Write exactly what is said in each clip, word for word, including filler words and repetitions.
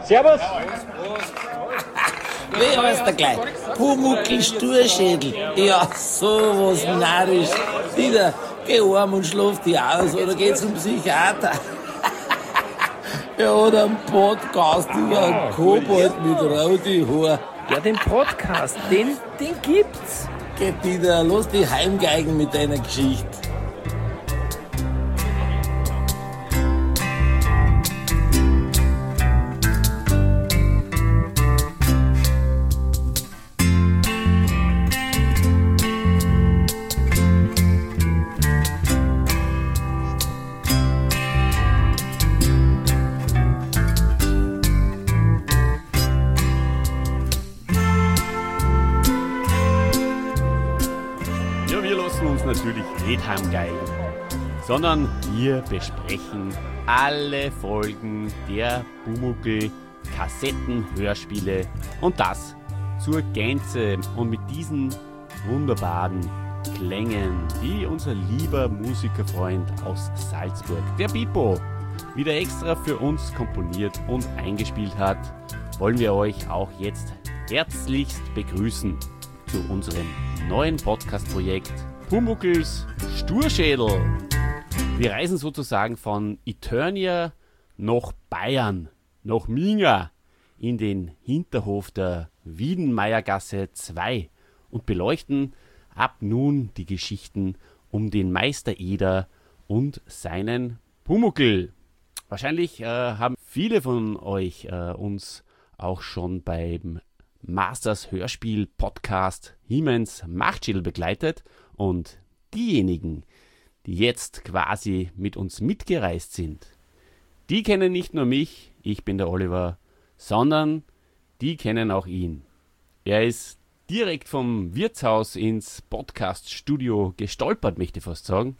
Servus. Wie heißt der gleich? Pumuckl Sturschädel. Ja, sowas narrisch. Dieter, geh heim und schlaf dich aus oder geh zum Psychiater. Er hat einen Podcast über einen Kobold mit roten Haar. Ja, den Podcast, den, den gibt's. Geh, Dieter, lass dich heimgeigen mit deiner Geschichte. Natürlich nicht heimgeigen, sondern wir besprechen alle Folgen der Pumuckl Kassetten-Hörspiele und das zur Gänze und mit diesen wunderbaren Klängen, die unser lieber Musikerfreund aus Salzburg, der Pipo, wieder extra für uns komponiert und eingespielt hat, wollen wir euch auch jetzt herzlichst begrüßen zu unserem neuen Podcast-Projekt Pumuckls Sturschädel. Wir reisen sozusagen von Eternia nach Bayern, nach Minga, in den Hinterhof der Wiedenmeiergasse zwei und beleuchten ab nun die Geschichten um den Meister Eder und seinen Pumuckl. Wahrscheinlich äh, haben viele von euch äh, uns auch schon beim Masters Hörspiel Podcast He-Mans Machtschädel begleitet. Und diejenigen, die jetzt quasi mit uns mitgereist sind, die kennen nicht nur mich, ich bin der Oliver, sondern die kennen auch ihn. Er ist direkt vom Wirtshaus ins Podcast-Studio gestolpert, möchte ich fast sagen.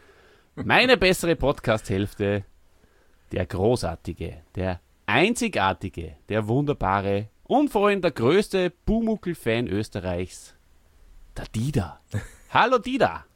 Meine bessere Podcast-Hälfte, der großartige, der einzigartige, der wunderbare und vor allem der größte Pumuckl-Fan Österreichs, der Dieter. Hallo Dieter.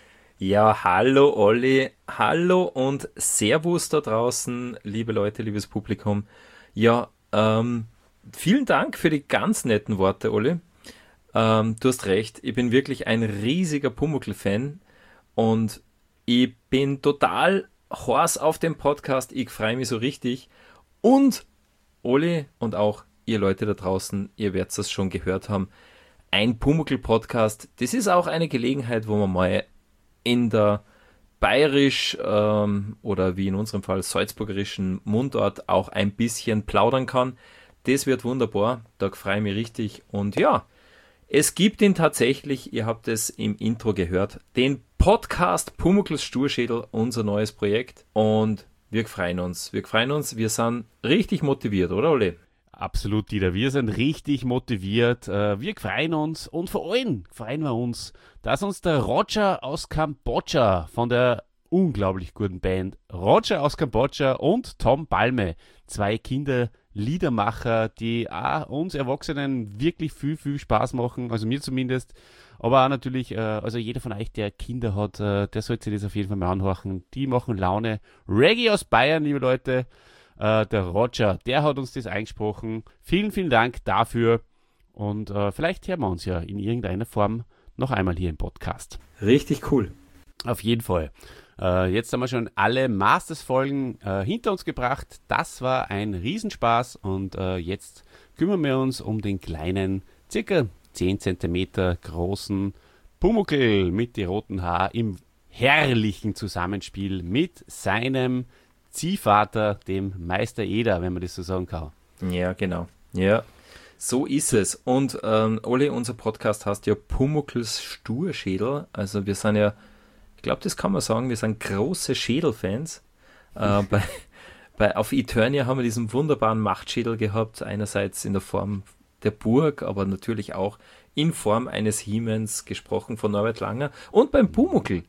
Ja, hallo Olli, hallo und Servus da draußen, liebe Leute, liebes Publikum. Ja, ähm, vielen Dank für die ganz netten Worte, Olli. Ähm, du hast recht, ich bin wirklich ein riesiger Pumuckl-Fan und ich bin total heiß auf den Podcast, ich freue mich so richtig. Und Olli und auch ihr Leute da draußen, ihr werdet es schon gehört haben, ein Pumuckl-Podcast, das ist auch eine Gelegenheit, wo man mal in der bayerisch ähm, oder wie in unserem Fall salzburgerischen Mundart auch ein bisschen plaudern kann. Das wird wunderbar, da freue ich mich richtig. Und ja, es gibt ihn tatsächlich, ihr habt es im Intro gehört, den Podcast Pumuckls Sturschädel, unser neues Projekt. Und wir freuen uns, wir freuen uns, wir sind richtig motiviert, oder Olli? Absolut, Dieter. Wir sind richtig motiviert. Wir freuen uns und vor allem freuen wir uns, dass uns der Roger aus Kambodscha von der unglaublich guten Band Roger aus Kambodscha und Tom Palme, zwei Kinderliedermacher, die auch uns Erwachsenen wirklich viel, viel Spaß machen, also mir zumindest, aber auch natürlich, also jeder von euch, der Kinder hat, der sollte sich das auf jeden Fall mal anhören. Die machen Laune. Reggae aus Bayern, liebe Leute. Uh, der Roger, der hat uns das eingesprochen. Vielen, vielen Dank dafür. Und uh, vielleicht hören wir uns ja in irgendeiner Form noch einmal hier im Podcast. Richtig cool. Auf jeden Fall. Uh, jetzt haben wir schon alle Masters-Folgen uh, hinter uns gebracht. Das war ein Riesenspaß. Und uh, jetzt kümmern wir uns um den kleinen, circa zehn Zentimeter großen Pumuckl mit den roten Haaren im herrlichen Zusammenspiel mit seinem Ziehvater, dem Meister Eder, wenn man das so sagen kann. Ja, genau. Ja, so ist es. Und ähm, Olli, unser Podcast heißt ja Pumuckls Sturschädel. Also wir sind ja, ich glaube, das kann man sagen, wir sind große Schädelfans. Äh, bei, bei, auf Eternia haben wir diesen wunderbaren Machtschädel gehabt, einerseits in der Form der Burg, aber natürlich auch in Form eines He-Mans, gesprochen von Norbert Langer. Und beim Pumuckl,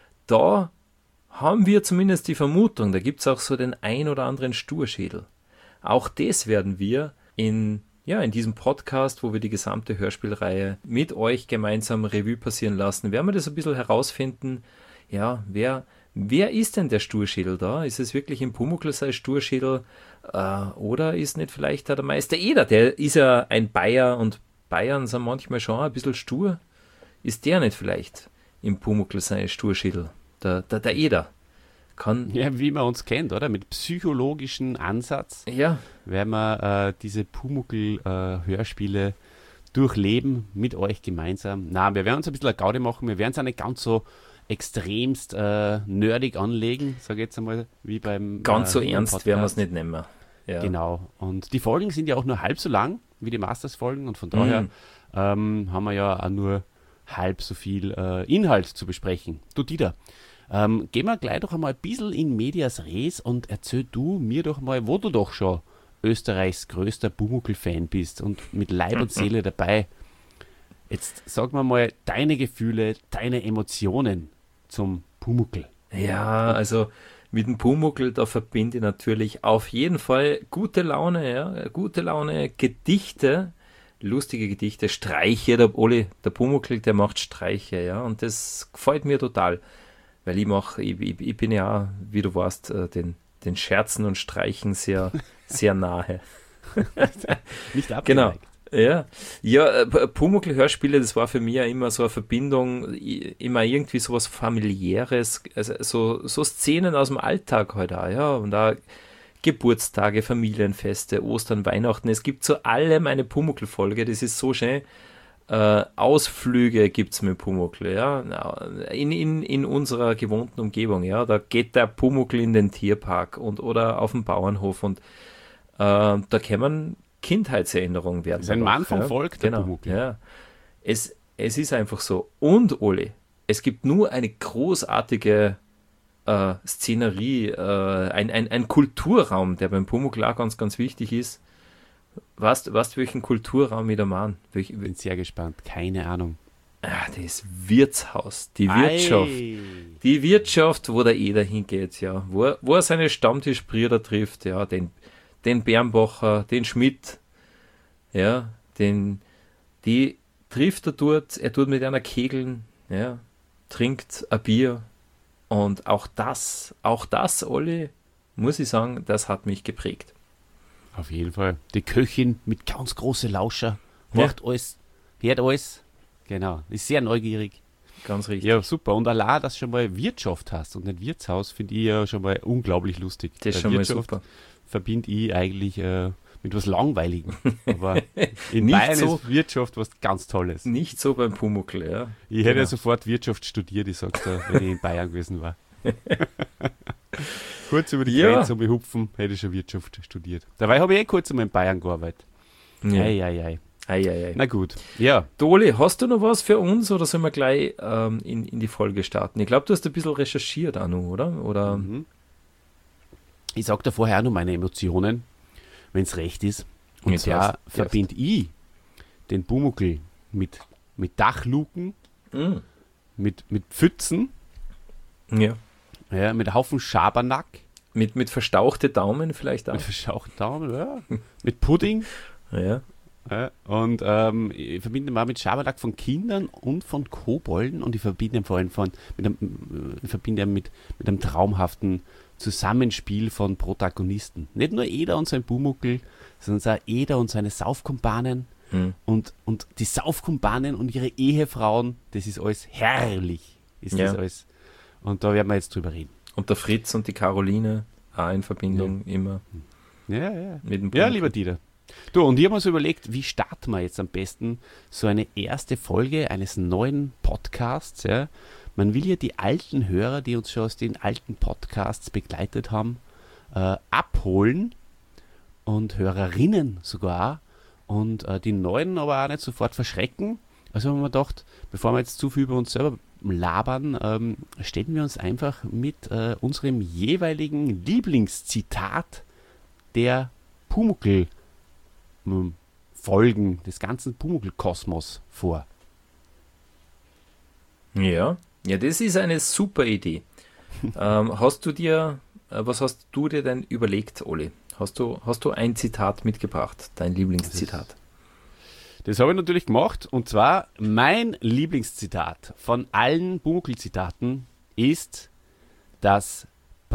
da haben wir zumindest die Vermutung, da gibt es auch so den ein oder anderen Sturschädel. Auch das werden wir in, ja, in diesem Podcast, wo wir die gesamte Hörspielreihe mit euch gemeinsam Revue passieren lassen, werden wir das ein bisschen herausfinden, ja, wer, wer ist denn der Sturschädel da? Ist es wirklich im Pumuckl sein Sturschädel? Äh, oder ist nicht vielleicht da der Meister Eder? Der ist ja ein Bayer und Bayern sind manchmal schon ein bisschen stur. Ist der nicht vielleicht im Pumuckl sein Sturschädel? Der, der, der Eder. Kann, Ja, wie man uns kennt, oder? Mit psychologischen Ansatz ja, werden wir äh, diese Pumuckl-Hörspiele durchleben mit euch gemeinsam. Na, wir werden uns ein bisschen eine Gaude machen. Wir werden es auch nicht ganz so extremst äh, nerdig anlegen, sage ich jetzt einmal, wie beim ganz äh, so ernst Podcast. werden wir es nicht nehmen. Ja. Genau. Und die Folgen sind ja auch nur halb so lang wie die Masters-Folgen und von daher Mhm. ähm, haben wir ja auch nur halb so viel äh, Inhalt zu besprechen. Du, Dieter, ähm, gehen wir gleich doch einmal ein bisschen in medias res und erzähl du mir doch mal, wo du doch schon Österreichs größter Pumuckl-Fan bist und mit Leib und Seele dabei. Jetzt sag mir mal deine Gefühle, deine Emotionen zum Pumuckl. Ja, also mit dem Pumuckl, da verbinde ich natürlich auf jeden Fall gute Laune, ja, gute Laune, Gedichte, lustige Gedichte, Streiche, der Oli, der Pumuckl, der macht Streiche, ja, und das gefällt mir total, weil ich mache, ich, ich, ich bin ja, wie du weißt, äh, den, den Scherzen und Streichen sehr, sehr nahe. Nicht abgeneigt. Genau. Ja, ja, äh, Pumuckl-Hörspiele, das war für mich ja immer so eine Verbindung, i- immer irgendwie sowas Familiäres, also so, so Szenen aus dem Alltag halt auch, ja, und da Geburtstage, Familienfeste, Ostern, Weihnachten, es gibt zu allem eine Pumuckl-Folge, das ist so schön. Äh, Ausflüge gibt es mit Pumuckl, ja, in, in, in unserer gewohnten Umgebung, ja, da geht der Pumuckl in den Tierpark und oder auf den Bauernhof und äh, da kann man Kindheitserinnerungen werden. Das ist ein dadurch, Mann vom ja. Volk, der Genau, Pumuckl. ja. Es, es ist einfach so. Und, Oli, es gibt nur eine großartige äh, Szenerie, äh, ein, ein, ein Kulturraum, der beim Pumuckl auch ganz, ganz wichtig ist. Weißt du, welchen Kulturraum ich da meine? Welch, Ich bin sehr gespannt. Keine Ahnung. ah, das Wirtshaus, die Wirtschaft. Ei. Die Wirtschaft, wo der Eder hingeht, ja. Wo er, wo er seine Stammtischbrüder trifft, ja. Den, den Bernbacher, den Schmidt, ja. Den, die trifft er dort, er tut mit einer kegeln, ja. Trinkt ein Bier. Und auch das, auch das, Olli, muss ich sagen, das hat mich geprägt. Auf jeden Fall. Die Köchin mit ganz große Lauscher. Ja. Macht alles, hört alles. Genau. Ist sehr neugierig. Ganz richtig. Ja, super. Und allein, dass du schon mal Wirtschaft hast und nicht Wirtshaus, finde ich ja schon mal unglaublich lustig. Das ist Weil schon mal Wirtschaft super. verbinde ich eigentlich äh, mit was Langweiligem. Aber in Nicht Bayern so. ist Wirtschaft was ganz Tolles. Nicht so beim Pumuckl, ja. Ich hätte Genau. ja sofort Wirtschaft studiert, ich sag's dir, wenn ich in Bayern gewesen war. Kurz über die Ja. Grenze um hupfen, hätte ich schon Wirtschaft studiert. Dabei habe ich eh kurz einmal in Bayern gearbeitet. Ja. Ei, ei, ei. Ei, ei, ei. Na gut. Ja, Doli, hast du noch was für uns oder sollen wir gleich ähm, in, in die Folge starten? Ich glaube, du hast ein bisschen recherchiert, Anu, oder? Oder? Mhm. Ich sag da vorher auch noch meine Emotionen, wenn es recht ist. Und Jetzt zwar darfst- verbinde ich den Pumuckl mit, mit Dachluken, Mm. mit, mit Pfützen, Ja. ja, mit einem Haufen Schabernack, Mit, mit verstauchte Daumen vielleicht auch. mit verschauchten Daumen, ja, mit Pudding. Ja. Ja, und ähm, ich verbinde ihn mal mit Schabernack von Kindern und von Kobolden und ich verbinde ihn vor allem von, mit einem, ich verbinde ihn mit, mit einem traumhaften Zusammenspiel von Protagonisten. Nicht nur Eder und sein Pumuckl, sondern auch Eder und seine Saufkumpanen Hm. und, und die Saufkumpanen und ihre Ehefrauen, das ist alles herrlich, ist Ja. das alles. Und da werden wir jetzt drüber reden. Und der Fritz und die Caroline auch in Verbindung immer Ja, ja. mit dem Ja, Pumuckl. lieber Dieter. Du, und ich habe mir so überlegt, wie starten wir jetzt am besten so eine erste Folge eines neuen Podcasts, ja? Man will ja die alten Hörer, die uns schon aus den alten Podcasts begleitet haben, äh, abholen und Hörerinnen sogar und äh, die neuen aber auch nicht sofort verschrecken. Also haben wir gedacht, bevor wir jetzt zu viel über uns selber labern, ähm, stellen wir uns einfach mit äh, unserem jeweiligen Lieblingszitat der Pumuckl ähm, Folgen des ganzen Pumuckl-Kosmos vor. Ja. Ja, das ist eine super Idee. ähm, hast du dir, äh, was hast du dir denn überlegt, Oli? Hast du, hast du ein Zitat mitgebracht, dein Lieblingszitat? Das habe ich natürlich gemacht und zwar mein Lieblingszitat von allen Pumuckl-Zitaten ist das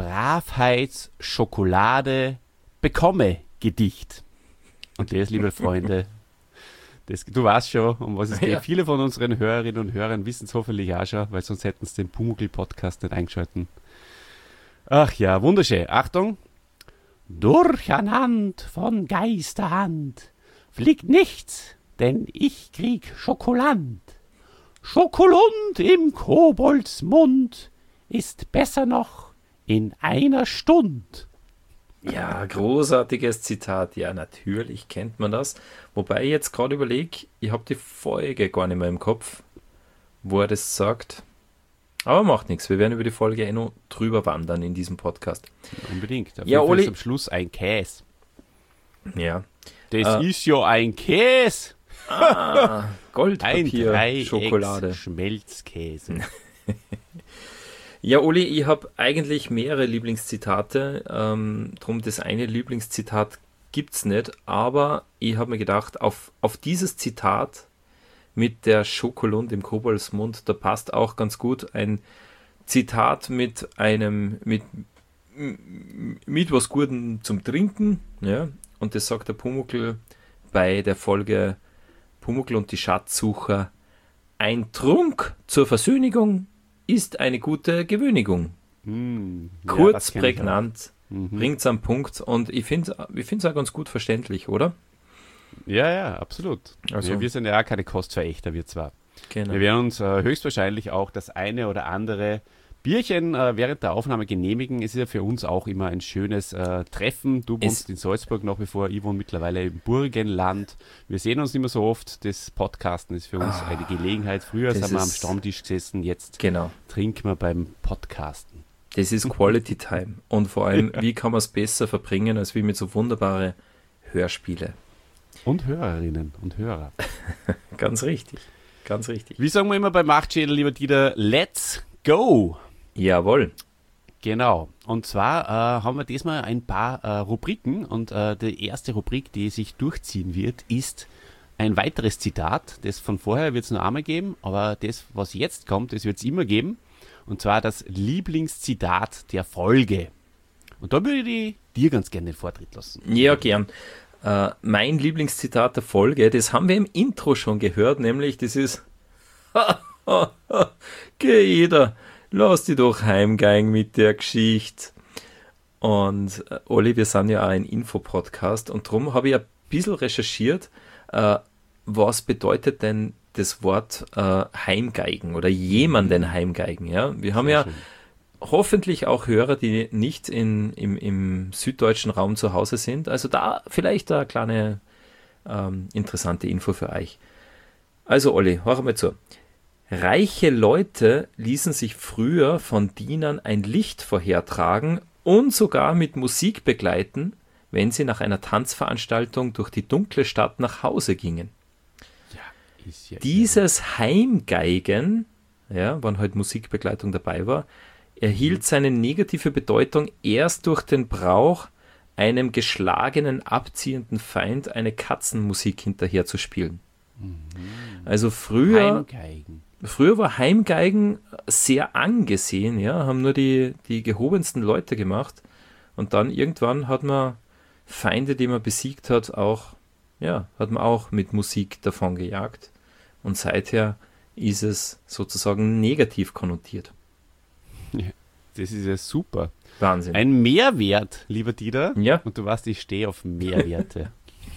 Bravheits-Schokolade-Bekomme-Gedicht. Und das, liebe Freunde, das, du weißt schon, um was es geht. Ja. Viele von unseren Hörerinnen und Hörern wissen es hoffentlich auch schon, weil sonst hätten sie den Pumuckl-Podcast nicht eingeschalten. Ach ja, wunderschön. Achtung. Durcheinander von Geisterhand fliegt nichts, denn ich krieg Schokoland. Schokolund im Koboldsmund ist besser noch in einer Stunde. Ja, großartiges Zitat. Ja, natürlich kennt man das. Wobei ich jetzt gerade überlege, ich habe die Folge gar nicht mehr im Kopf, wo er das sagt. Aber macht nichts, wir werden über die Folge eh noch drüber wandern in diesem Podcast. Unbedingt. Auf ja, jeden Fall Oli, ist am Schluss ein Käse. Ja. Das äh, ist ja ein Käse. Ah, Goldpapier, ein Schokolade. Schmelzkäse. Ja, Uli, ich habe eigentlich mehrere Lieblingszitate. Ähm, drum das eine Lieblingszitat gibt es nicht. Aber ich habe mir gedacht, auf, auf dieses Zitat mit der Schokolund im Koboldsmund, da passt auch ganz gut ein Zitat mit einem, mit, mit was Gutem zum Trinken. Ja? Und das sagt der Pumuckl bei der Folge Pumuckl und die Schatzsucher. Ein Trunk zur Versöhnigung ist eine gute Gewöhnigung. Mm, Kurz, ja, prägnant, mhm. bringt es am Punkt und ich finde es ich auch ganz gut verständlich, oder? Ja, ja, absolut. Also, ja, wir sind ja auch keine Kostverächter, wir zwar. Genau. Wir werden uns äh, höchstwahrscheinlich auch das eine oder andere Bierchen äh, während der Aufnahme genehmigen. Es ist ja für uns auch immer ein schönes äh, Treffen. Du wohnst es in Salzburg nach wie vor, ich wohne mittlerweile im Burgenland. Wir sehen uns nicht mehr so oft. Das Podcasten ist für uns oh, eine Gelegenheit. Früher sind wir am Stammtisch gesessen, jetzt genau. trinken wir beim Podcasten. Das ist Quality Time. Und vor allem, wie kann man es besser verbringen, als wie mit so wunderbare Hörspiele. Und Hörerinnen und Hörer. Ganz richtig, ganz richtig. Wie sagen wir immer bei Machtschädel, lieber Dieter, let's go! Jawohl. Genau. Und zwar äh, haben wir diesmal ein paar äh, Rubriken und äh, die erste Rubrik, die sich durchziehen wird, ist ein weiteres Zitat. Das von vorher wird es noch einmal geben, aber das, was jetzt kommt, das wird es immer geben. Und zwar das Lieblingszitat der Folge. Und da würde ich dir ganz gerne den Vortritt lassen. Ja, gern. Äh, mein Lieblingszitat der Folge, das haben wir im Intro schon gehört, nämlich das ist geh jeder. Lass dich doch heimgehen mit der Geschichte. Und äh, Olli, wir sind ja auch ein Infopodcast und darum habe ich ein bisschen recherchiert, äh, was bedeutet denn das Wort äh, Heimgeigen oder jemanden heimgeigen. Ja? Wir haben Sehr ja schön. Hoffentlich auch Hörer, die nicht in, im, im süddeutschen Raum zu Hause sind. Also da vielleicht eine kleine ähm, interessante Info für euch. Also Olli, hör mal zu. Reiche Leute ließen sich früher von Dienern ein Licht vorhertragen und sogar mit Musik begleiten, wenn sie nach einer Tanzveranstaltung durch die dunkle Stadt nach Hause gingen. Ja, ist ja Dieses Heimgeigen, ja, wann halt Musikbegleitung dabei war, erhielt seine negative Bedeutung erst durch den Brauch, einem geschlagenen, abziehenden Feind eine Katzenmusik hinterherzuspielen. Mhm. Also früher... Heimgeigen. Früher war Heimgeigen sehr angesehen, ja, haben nur die, die gehobensten Leute gemacht und dann irgendwann hat man Feinde, die man besiegt hat, auch, ja, hat man auch mit Musik davon gejagt und seither ist es sozusagen negativ konnotiert. Ja, das ist ja super. Wahnsinn. Ein Mehrwert, lieber Dieter. Ja. Und du weißt, ich stehe auf Mehrwerte.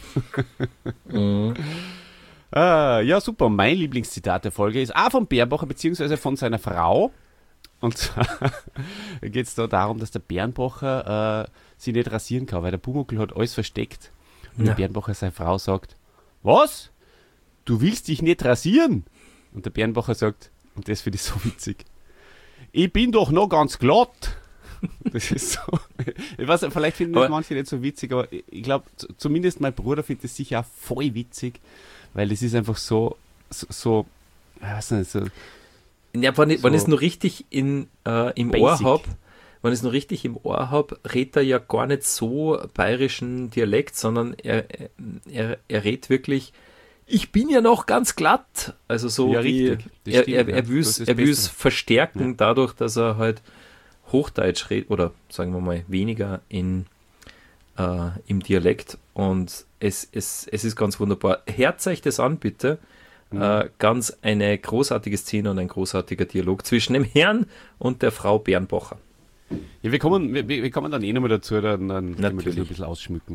mhm. Ah, ja, super. Mein Lieblingszitat der Folge ist auch von Bernbacher, beziehungsweise von seiner Frau. Und zwar geht es da darum, dass der Bernbacher äh, sich nicht rasieren kann, weil der Pumuckl hat alles versteckt. Und ja. der Bernbacher, seine Frau, sagt, was? Du willst dich nicht rasieren? Und der Bernbacher sagt, und das finde ich so witzig, ich bin doch noch ganz glatt. Das ist so. Ich weiß, vielleicht finden das manche nicht so witzig, aber ich glaube, zumindest mein Bruder findet es sicher auch voll witzig. Weil es ist einfach so, so, so ich weiß nicht, so. Ja, wenn ich, so wenn ich es noch richtig in, äh, im basic. Ohr habe, wenn ich es noch richtig im Ohr habe, redet er ja gar nicht so bayerischen Dialekt, sondern er, er, er redet wirklich ich bin ja noch ganz glatt. Also so Ja, wie, richtig. Das er, stimmt, er, ja. er Das will ist das er will's Beste. verstärken Ja. dadurch, dass er halt Hochdeutsch redet oder sagen wir mal weniger in, äh, im Dialekt und es, es, es ist ganz wunderbar. Hört euch das an, bitte. Mhm. Äh, ganz eine großartige Szene und ein großartiger Dialog zwischen dem Herrn und der Frau Bernbacher. Ja, wir kommen, wir, wir kommen dann eh nochmal dazu, dann, dann können wir das Natürlich. noch ein bisschen ausschmücken.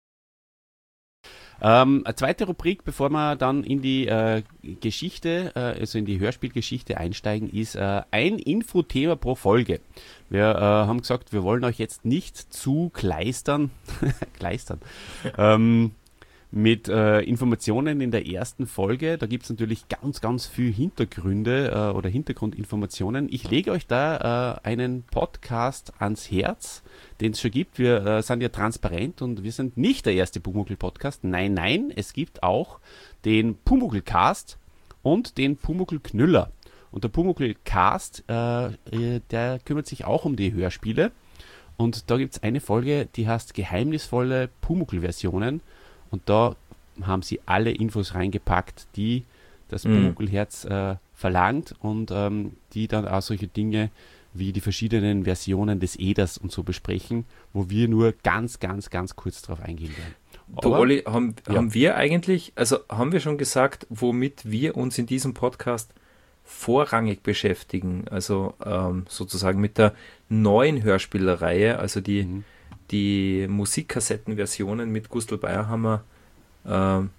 Ähm, eine zweite Rubrik, bevor wir dann in die äh, Geschichte, äh, also in die Hörspielgeschichte einsteigen, ist äh, ein Infothema pro Folge. Wir äh, haben gesagt, wir wollen euch jetzt nicht zu kleistern, kleistern, ähm, mit äh, Informationen in der ersten Folge. Da gibt es natürlich ganz, ganz viel Hintergründe äh, oder Hintergrundinformationen. Ich lege euch da äh, einen Podcast ans Herz, den es schon gibt. Wir äh, sind ja transparent und wir sind nicht der erste Pumuckl-Podcast. Nein, nein, es gibt auch den Pumuckl-Cast und den Pumuckl-Knüller. Und der Pumuckl-Cast, äh, der kümmert sich auch um die Hörspiele. Und da gibt es eine Folge, die heißt Geheimnisvolle Pumuckl-Versionen. Und da haben sie alle Infos reingepackt, die das Mhm. Pumuckl-Herz äh, verlangt und ähm, die dann auch solche Dinge wie die verschiedenen Versionen des Eders und so besprechen, wo wir nur ganz, ganz, ganz kurz drauf eingehen werden. Du, Aber- Olli, haben, ja. haben wir eigentlich, also haben wir schon gesagt, womit wir uns in diesem Podcast vorrangig beschäftigen, also ähm, sozusagen mit der neuen Hörspielreihe, also die, Mhm. die Musikkassettenversionen mit Gustl Bayerhammer. Ähm,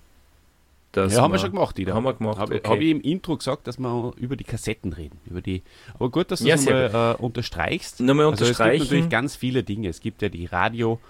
das Ja, haben wir schon gemacht, Ida. Haben wir gemacht, Habe okay. hab ich im Intro gesagt, dass wir über die Kassetten reden. Über die, aber gut, dass du Ja, es sehr nochmal äh, unterstreichst. Nochmal Also es gibt unterstreichen. natürlich ganz viele Dinge. Es gibt ja die Radio,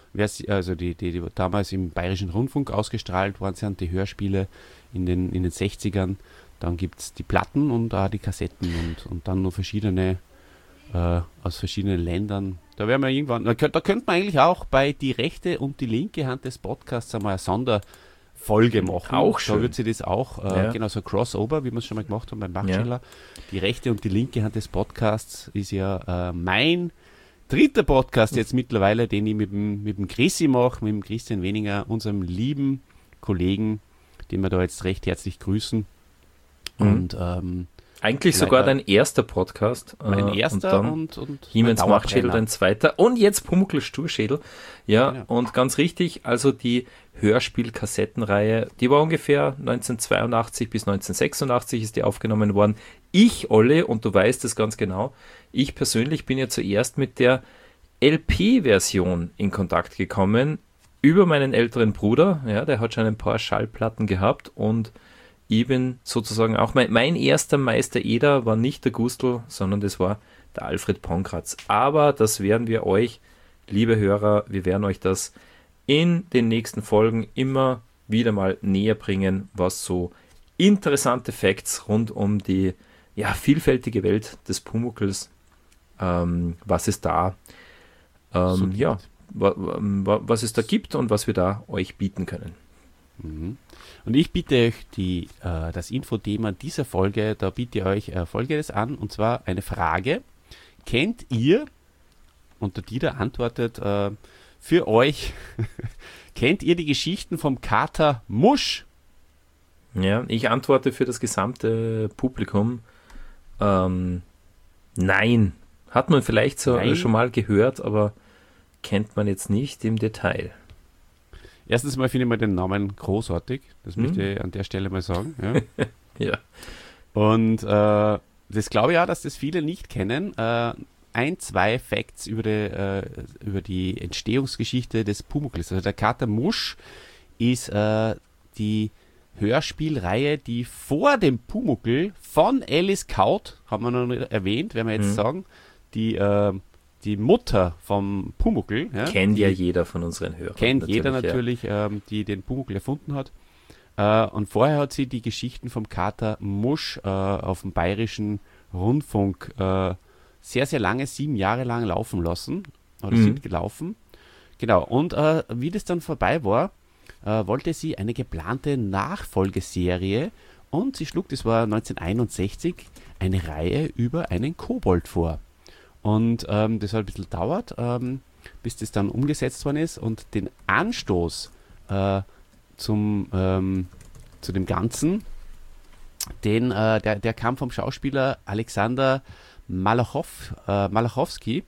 also die, die, die damals im Bayerischen Rundfunk ausgestrahlt worden sind, die Hörspiele in den, in den sechzigern. Dann gibt es die Platten und auch die Kassetten und, und dann noch verschiedene äh, aus verschiedenen Ländern. Da werden wir irgendwann, da, könnt- da könnte man eigentlich auch bei die rechte und die linke Hand des Podcasts einmal eine Sonderfolge machen. Auch Da schön. wird sie das auch, äh, Ja. genau so ein Crossover, wie wir es schon mal gemacht haben beim Bachsteller. Die rechte und die linke Hand des Podcasts ist ja äh, mein dritter Podcast jetzt mittlerweile, den ich mit dem, mit dem Chrissy mache, mit dem Christian Weninger, unserem lieben Kollegen, den wir da jetzt recht herzlich grüßen. Mhm. Und ähm, Eigentlich Leider. sogar dein erster Podcast. mein äh, erster und dann und, und Hiemens mein Machtschädel, Dauerbrenner. dein zweiter. Und jetzt Pumuckl Sturschädel. Ja, Genau. und ganz richtig, also die Hörspiel-Kassettenreihe, die war ungefähr neunzehnhundertzweiundachtzig bis neunzehnhundertsechsundachtzig ist die aufgenommen worden. Ich, Olle, und du weißt es ganz genau, ich persönlich bin ja zuerst mit der L P-Version in Kontakt gekommen, über meinen älteren Bruder. Ja, der hat schon ein paar Schallplatten gehabt und ich bin sozusagen auch, mein, mein erster Meister Eder war nicht der Gustl, sondern das war der Alfred Pankratz. Aber das werden wir euch, liebe Hörer, wir werden euch das in den nächsten Folgen immer wieder mal näher bringen, was so interessante Facts rund um die ja, vielfältige Welt des Pumuckls, ähm, was es da ähm, So gibt. ja, wa, wa, was es da gibt und was wir da euch bieten können. Mhm. Und ich biete euch die, äh, das Infothema dieser Folge, da biete ich euch äh, Folgendes an, und zwar eine Frage. Kennt ihr, und der Dieter antwortet äh, für euch, kennt ihr die Geschichten vom Kater Musch? Ja, ich antworte für das gesamte Publikum. Ähm, nein. Hat man vielleicht so Nein. schon mal gehört, aber kennt man jetzt nicht im Detail. Erstens mal finde ich mal den Namen großartig, das Mhm. möchte ich an der Stelle mal sagen. Ja. Ja. Und äh, das glaube ich auch, dass das viele nicht kennen. Äh, ein, zwei Facts über die, äh, über die Entstehungsgeschichte des Pumuckls. Also der Kater Musch ist äh, die Hörspielreihe, die vor dem Pumuckl von Alice Kaut, haben wir noch nicht erwähnt, werden wir jetzt Mhm. sagen, die, äh, die Mutter vom Pumuckl. Ja, Kennt die, ja jeder von unseren Hörern. Kennt jeder ja. natürlich, ähm, die den Pumuckl erfunden hat. Äh, und vorher hat sie die Geschichten vom Kater Musch äh, auf dem Bayerischen Rundfunk äh, sehr, sehr lange, sieben Jahre lang laufen lassen. Oder Mhm. sind gelaufen. Genau, und äh, wie das dann vorbei war, äh, wollte sie eine geplante Nachfolgeserie, und sie schlug, das war neunzehnhunderteinundsechzig, eine Reihe über einen Kobold vor. Und ähm, das hat ein bisschen dauert, ähm, bis das dann umgesetzt worden ist, und den Anstoß äh, zum, ähm, zu dem Ganzen. Den, äh, der, der kam vom Schauspieler Alexander Malachow, äh, Malachowski,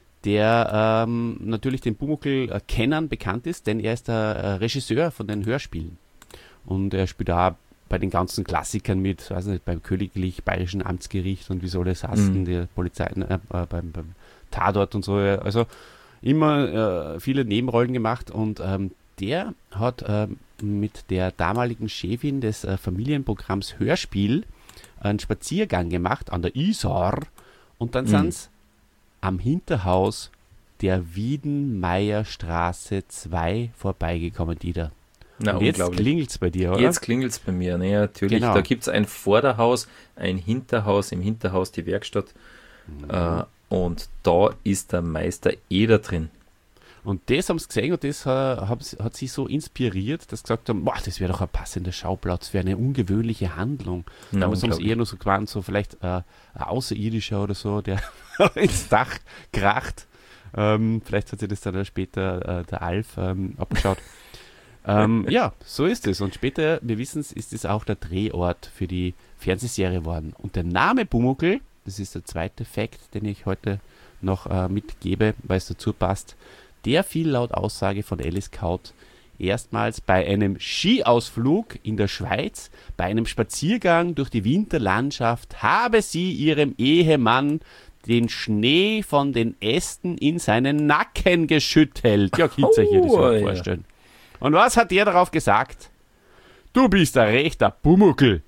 der ähm, natürlich den Pumuckl-Kennern bekannt ist, denn er ist der äh, Regisseur von den Hörspielen. Und er spielt da bei den ganzen Klassikern mit, weiß nicht, beim Königlich Bayerischen Amtsgericht und wie soll es heißen, Mhm. der Polizei, äh, beim, beim Tatort und so. Also immer äh, viele Nebenrollen gemacht und ähm, der hat ähm, mit der damaligen Chefin des äh, Familienprogramms Hörspiel einen Spaziergang gemacht an der Isar und dann Mhm. sind sie am Hinterhaus der Wiedenmeierstraße zwei vorbeigekommen, Dieter. Na, Und jetzt unglaublich. klingelt es bei dir, oder? Jetzt klingelt es bei mir. Ne, natürlich. Genau. Da gibt es ein Vorderhaus, ein Hinterhaus, im Hinterhaus die Werkstatt. Mhm. Äh, und da ist der Meister Eder drin. Und das haben sie gesehen und das äh, hab, hat sie so inspiriert, dass sie gesagt haben, boah, das wäre doch ein passender Schauplatz für eine ungewöhnliche Handlung. Na, Damals haben sie unglaublich. eher nur so gemeint, so vielleicht äh, ein Außerirdischer oder so, der ins Dach kracht. Ähm, vielleicht hat sich das dann später äh, der Alf ähm, abgeschaut. ähm, ja, so ist es. Und später, wir wissen es, ist es auch der Drehort für die Fernsehserie geworden. Und der Name Pumuckl, das ist der zweite Fact, den ich heute noch äh, mitgebe, weil es dazu passt, der fiel laut Aussage von Alice Kaut erstmals bei einem Skiausflug in der Schweiz, bei einem Spaziergang durch die Winterlandschaft, habe sie ihrem Ehemann den Schnee von den Ästen in seinen Nacken geschüttelt. Ja, könnt ihr euch das Oh, mal ja. vorstellen. Und was hat der darauf gesagt? Du bist ein rechter Pumuckl.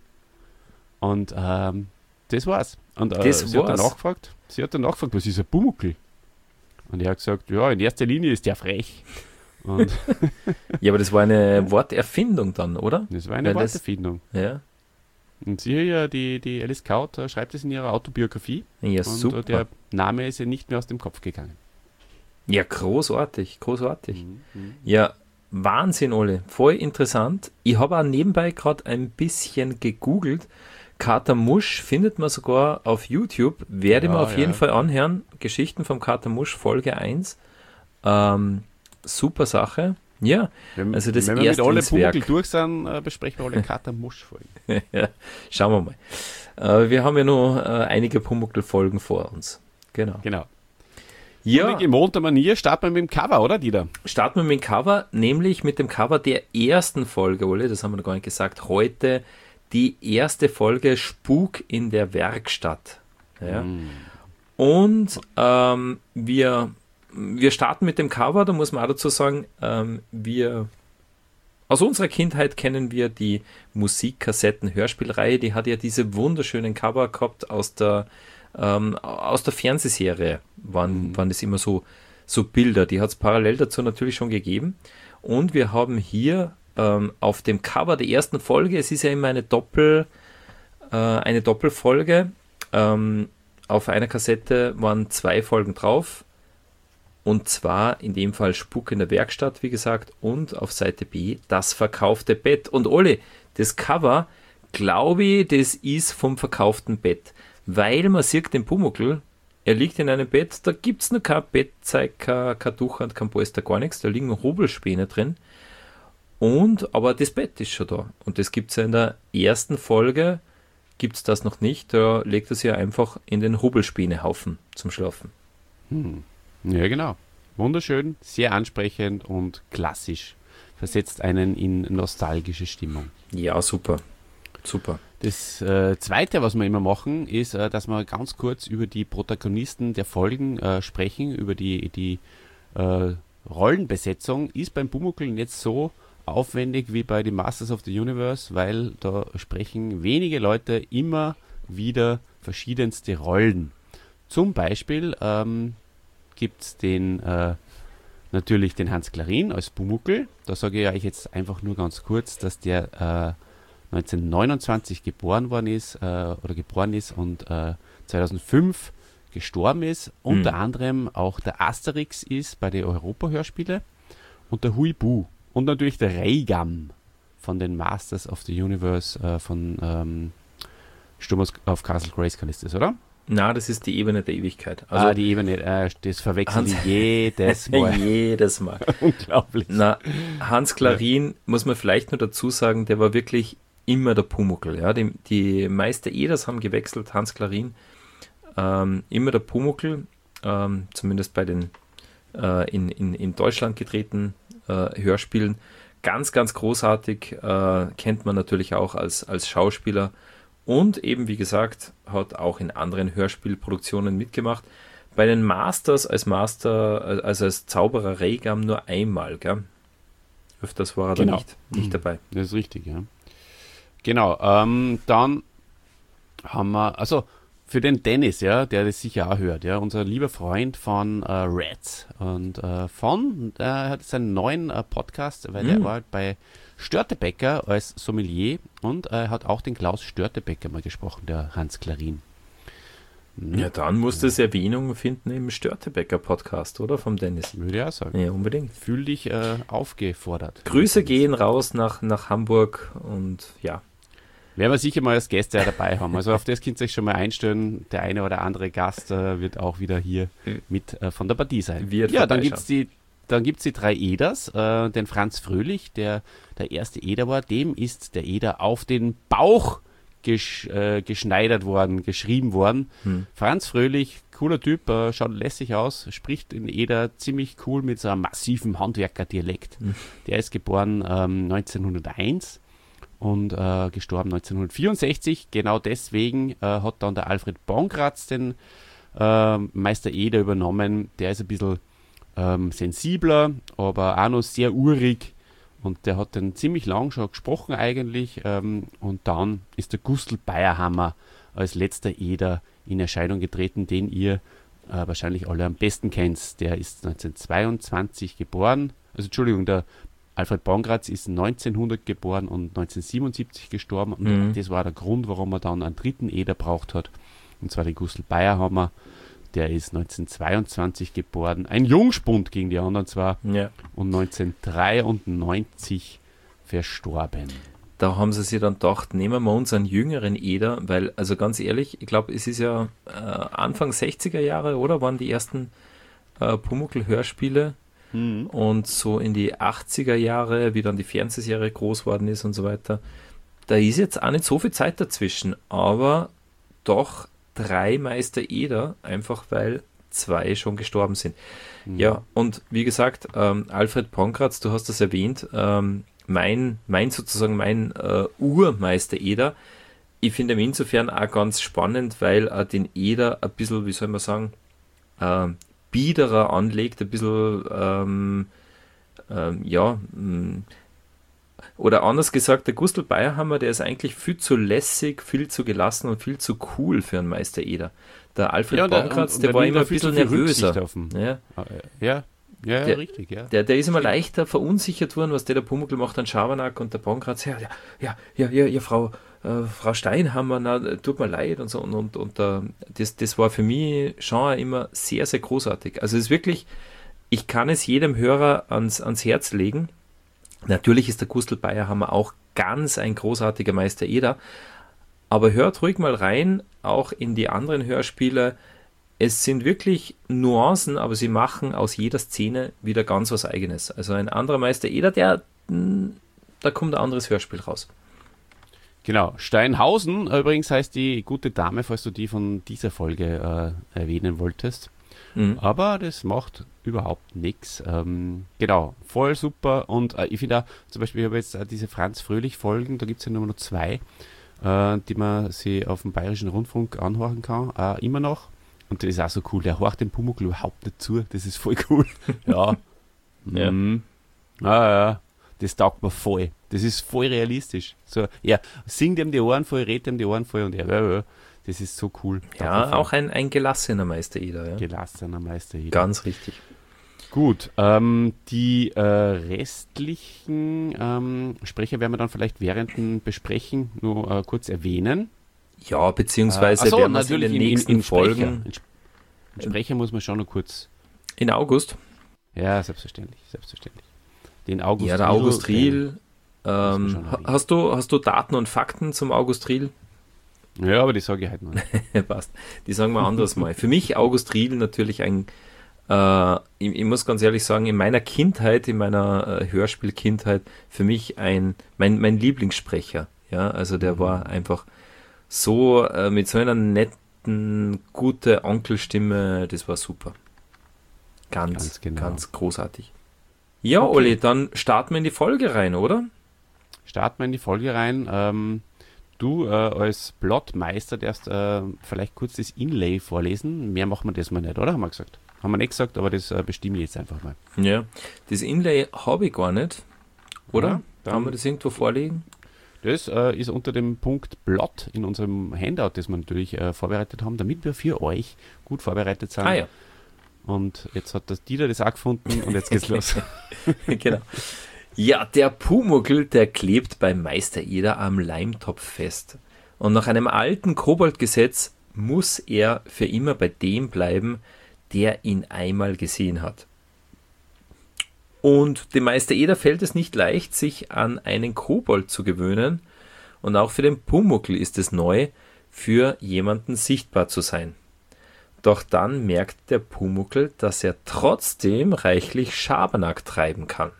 Und ähm, das war's. Und äh, Das sie hat dann war's. nachgefragt, sie hat dann nachgefragt, was ist ein Pumuckl? Und er hat gesagt, ja, in erster Linie ist der frech. Und Ja, aber das war eine Worterfindung dann, oder? das war eine Weil das- Worterfindung. Ja. Und sie hier, die, die Alice Kaut, äh, schreibt es in ihrer Autobiografie. Ja, und super. äh, der Name ist ihr nicht mehr aus dem Kopf gegangen. Ja, großartig, großartig. Mhm. Ja, Wahnsinn, Ole. Voll interessant. Ich habe auch nebenbei gerade ein bisschen gegoogelt. Kater Musch findet man sogar auf YouTube. Werde Ja, mir auf jeden ja. Fall anhören. Geschichten vom Kater Musch, Folge eins. Ähm, super Sache. Ja, Wenn, Also das wenn wir mit alle Erstlingswerk. Pumuckl durch sind, äh, besprechen wir alle Kater Musch-Folgen. ja, schauen wir mal. Äh, wir haben ja noch äh, einige Pumuckl-Folgen vor uns. Genau. Genau. Ja, Und in gewohnter Manier starten wir mit dem Cover, oder, Dieter? starten wir mit dem Cover, nämlich mit dem Cover der ersten Folge, Ole, das haben wir noch gar nicht gesagt. Heute die erste Folge Spuk in der Werkstatt. Ja. Und ähm, wir, wir starten mit dem Cover, da muss man auch dazu sagen, ähm, wir aus unserer Kindheit kennen wir die Musikkassetten-Hörspielreihe, die hat ja diese wunderschönen Cover gehabt aus der, ähm, aus der Fernsehserie, waren, waren das immer so, so Bilder, die hat es parallel dazu natürlich schon gegeben. Und wir haben hier ähm, auf dem Cover der ersten Folge, es ist ja immer eine Doppel, äh, eine Doppelfolge, ähm, auf einer Kassette waren zwei Folgen drauf. Und zwar in dem Fall Spuk in der Werkstatt, wie gesagt, und auf Seite B das verkaufte Bett. Und Ole, das Cover, glaube ich, das ist vom verkauften Bett. Weil man sieht den Pumuckl, er liegt in einem Bett, da gibt es noch kein Bettzeug, kein, kein Tuchhand, kein Polster, gar nichts. Da liegen noch Hobelspäne drin. Und, aber das Bett ist schon da. Und das gibt es ja in der ersten Folge, gibt es das noch nicht. Da legt er sich ja einfach in den Hobelspänehaufen zum Schlafen. Ja, genau. Wunderschön, sehr ansprechend und klassisch. Versetzt einen in nostalgische Stimmung. Ja, super. Super. Das äh, Zweite, was wir immer machen, ist, äh, dass wir ganz kurz über die Protagonisten der Folgen äh, sprechen, über die, die äh, Rollenbesetzung. Ist beim Pumuckl nicht so aufwendig wie bei den Masters of the Universe, weil da sprechen wenige Leute immer wieder verschiedenste Rollen. Zum Beispiel ähm, gibt es den äh, natürlich den Hans Klarin als Pumuckl. Da sage ich euch jetzt einfach nur ganz kurz, dass der äh, neunzehnhundertneunundzwanzig geboren worden ist äh, oder geboren ist und äh, zweitausendfünf gestorben ist. Unter Mhm. anderem auch der Asterix ist bei den Europa-Hörspiele und der Huibu und natürlich der Reigam von den Masters of the Universe äh, von ähm, Sturm auf Castle Grayskull ist das, oder? Na, das ist die Ebene der Ewigkeit. Also Also ah, die Ebene, äh, das verwechseln Hans- die jedes Mal. jedes Mal. Unglaublich. Na, Hans Klarin, muss man vielleicht nur dazu sagen, der war wirklich immer der Pumuckl. Ja? Die, die Meister Eders haben gewechselt, Hans Klarin, ähm, immer der Pumuckl, ähm, zumindest bei den äh, in, in, in Deutschland gedrehten äh, Hörspielen. Ganz, ganz großartig, äh, kennt man natürlich auch als, als Schauspieler und eben, wie gesagt, hat auch in anderen Hörspielproduktionen mitgemacht. Bei den Masters als Master, also als Zauberer Regam nur einmal, gell? Öfters war er Genau. da nicht, nicht dabei. Das ist richtig, ja. Genau, ähm, dann haben wir, also für den Dennis, ja, der das sicher auch hört, ja, unser lieber Freund von äh, Reds und äh, von, er hat seinen neuen äh, Podcast, weil Mhm. der war halt bei Störtebecker als Sommelier und er äh, hat auch den Klaus Störtebecker mal gesprochen, der Hans Klarin. Mhm. Ja, dann muss das Erwähnung finden im Störtebecker-Podcast, oder? Vom Dennis. Würde ich auch sagen. Ja, unbedingt. Fühl dich äh, aufgefordert. Grüße gehen raus nach, nach Hamburg und ja. Werden wir sicher mal als Gäste dabei haben. Also auf das könnt ihr euch schon mal einstellen. Der eine oder andere Gast äh, wird auch wieder hier mit äh, von der Partie sein. Wird ja, dann vorbeischauen. gibt es die, dann gibt's die drei Eders. Äh, den Franz Fröhlich, der der erste Eder war, dem ist der Eder auf den Bauch gesch, äh, geschneidert worden, geschrieben worden. Hm. Franz Fröhlich, cooler Typ, äh, schaut lässig aus, spricht in Eder ziemlich cool mit so einem massiven Handwerkerdialekt. Hm. Der ist geboren ähm, neunzehnhunderteins. Und äh, gestorben neunzehnhundertvierundsechzig. Genau deswegen äh, hat dann der Alfred Bonkratz den äh, Meister Eder übernommen. Der ist ein bisschen ähm, sensibler, aber auch noch sehr urig. Und der hat dann ziemlich lang schon gesprochen eigentlich. Ähm, und dann ist der Gustl Bayerhammer als letzter Eder in Erscheinung getreten, den ihr äh, wahrscheinlich alle am besten kennt. Der ist neunzehnhundertzweiundzwanzig geboren. Also Entschuldigung, der Alfred Bonkratz ist neunzehnhundert geboren und neunzehnhundertsiebenundsiebzig gestorben. Und Mhm. das war der Grund, warum er dann einen dritten Eder braucht hat. Und zwar den Gustl Bayerhammer. Der ist neunzehnhundertzweiundzwanzig geboren. Ein Jungspund gegen die anderen zwar. Ja. Und neunzehnhundertdreiundneunzig verstorben. Da haben sie sich dann gedacht, nehmen wir uns einen jüngeren Eder, weil, also ganz ehrlich, ich glaube, es ist ja äh, Anfang sechziger Jahre, oder? Waren die ersten äh, Pumuckl-Hörspiele. Mhm. Und so in die achtziger Jahre, wie dann die Fernsehserie groß worden ist und so weiter, da ist jetzt auch nicht so viel Zeit dazwischen, aber doch drei Meister Eder, einfach weil zwei schon gestorben sind. Mhm. Ja, und wie gesagt, ähm, Alfred Bonkratz, du hast das erwähnt, ähm, mein, mein sozusagen mein äh, Urmeister Eder. Ich finde ihn insofern auch ganz spannend, weil er den Eder ein bisschen, wie soll man sagen, äh, biederer anlegt, ein bisschen, ähm, ähm, ja, mh, oder anders gesagt, der Gustl Bayerhammer, der ist eigentlich viel zu lässig, viel zu gelassen und viel zu cool für einen Meister Eder. Der Alfred Ja, und der- Bonkratz, und der der war nimmt immer auch ein viel zu bisschen viel Rücksicht nervöser. auf ihn. Ja, Ja, ja, ja, Der- richtig, ja. der, der ist immer leichter verunsichert worden, was der der Pumuckl macht an Schabernack und der Bonkratz, ja, ja, ja, ja, ja, ja Frau, äh, Frau Steinhammer, na, tut mir leid und so und, und, und äh, das, das war für mich schon immer sehr, sehr großartig. Also es ist wirklich, ich kann es jedem Hörer ans, ans Herz legen. Natürlich ist der Gustl Bayerhammer auch ganz ein großartiger Meister Eder, aber hört ruhig mal rein, auch in die anderen Hörspiele. Es sind wirklich Nuancen, aber sie machen aus jeder Szene wieder ganz was Eigenes. Also ein anderer Meister Eder, der, mh, da kommt ein anderes Hörspiel raus. Genau, Steinhausen übrigens heißt die gute Dame, falls du die von dieser Folge äh, erwähnen wolltest. Mhm. Aber das macht überhaupt nichts. Ähm, genau, voll super. Und äh, ich finde auch, zum Beispiel, ich habe jetzt äh, diese Franz Fröhlich-Folgen, da gibt es ja nur noch zwei, äh, die man sich auf dem Bayerischen Rundfunk anhören kann, äh, immer noch. Und das ist auch so cool, der horcht dem Pumuckl überhaupt nicht zu, das ist voll cool. Ja. Ja. Mhm. Ah, ja, das taugt mir voll. Das ist voll realistisch. So, ja, singt ihm die Ohren voll, redet ihm die Ohren voll und ja, ja, ja. Das ist so cool. Ja, auch ein, ein gelassener Meister Eder. Ja. gelassener Meister Eder. Ganz richtig. Gut, ähm, die äh, restlichen ähm, Sprecher werden wir dann vielleicht während dem Besprechen nur äh, kurz erwähnen. Ja, beziehungsweise Ach so, werden wir es in den in- in- nächsten in Sprecher. Folgen In Sp- in Sprecher muss man schon noch kurz. in August. Ja, selbstverständlich, selbstverständlich. Den August Ja, der Riedl, August Riel. wir Ähm, schon ha- erwähnen. hast, du, hast du Daten und Fakten zum August Riel? den- Ja, aber die sage ich halt noch nicht. Passt. Die sagen wir anders mal. Für mich August Riel natürlich ein, äh, ich, ich muss ganz ehrlich sagen, in meiner Kindheit, in meiner äh, Hörspielkindheit, für mich ein, mein, mein Lieblingssprecher. Ja, also der war einfach so, äh, mit so einer netten, gute Onkelstimme, das war super. Ganz, Ganz genau. ganz großartig. Ja, Okay. Olli, dann starten wir in die Folge rein, oder? Starten wir in die Folge rein. Ähm, du äh, als Plotmeister darfst äh, vielleicht kurz das Inlay vorlesen. Mehr machen wir das mal nicht, oder? Haben wir gesagt. Haben wir nicht gesagt, aber das äh, bestimme ich jetzt einfach mal. Ja. Das Inlay habe ich gar nicht, oder? Ja, dann- Haben wir das irgendwo vorliegen? Das äh, ist unter dem Punkt Plot in unserem Handout, das wir natürlich äh, vorbereitet haben, damit wir für euch gut vorbereitet sind. Ah ja. Und jetzt hat das Dieter das auch gefunden und jetzt geht's los. Genau. Ja, der Pumuckl, der klebt bei Meister Eder am Leimtopf fest. Und nach einem alten Koboldgesetz muss er für immer bei dem bleiben, der ihn einmal gesehen hat. Und dem Meister Eder fällt es nicht leicht, sich an einen Kobold zu gewöhnen. Und auch für den Pumuckl ist es neu, für jemanden sichtbar zu sein. Doch dann merkt der Pumuckl, dass er trotzdem reichlich Schabernack treiben kann.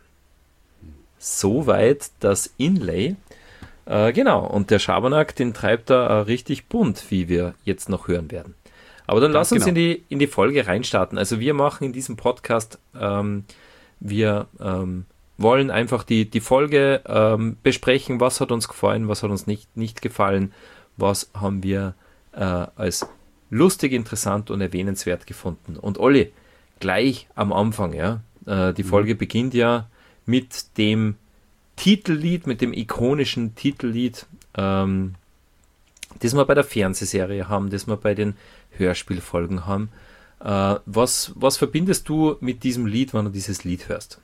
Soweit das Inlay. Äh, genau, und der Schabernack, den treibt er äh, richtig bunt, wie wir jetzt noch hören werden. Aber dann Ganz lass uns genau. in die, in die Folge reinstarten. Also wir machen in diesem Podcast, ähm, wir ähm, wollen einfach die, die Folge ähm, besprechen, was hat uns gefallen, was hat uns nicht, nicht gefallen, was haben wir äh, als lustig, interessant und erwähnenswert gefunden. Und Olli, gleich am Anfang, ja, äh, die Folge beginnt ja mit dem Titellied, mit dem ikonischen Titellied, ähm, das wir bei der Fernsehserie haben, das wir bei den Hörspielfolgen haben. Äh, was, was verbindest du mit diesem Lied, wenn du dieses Lied hörst?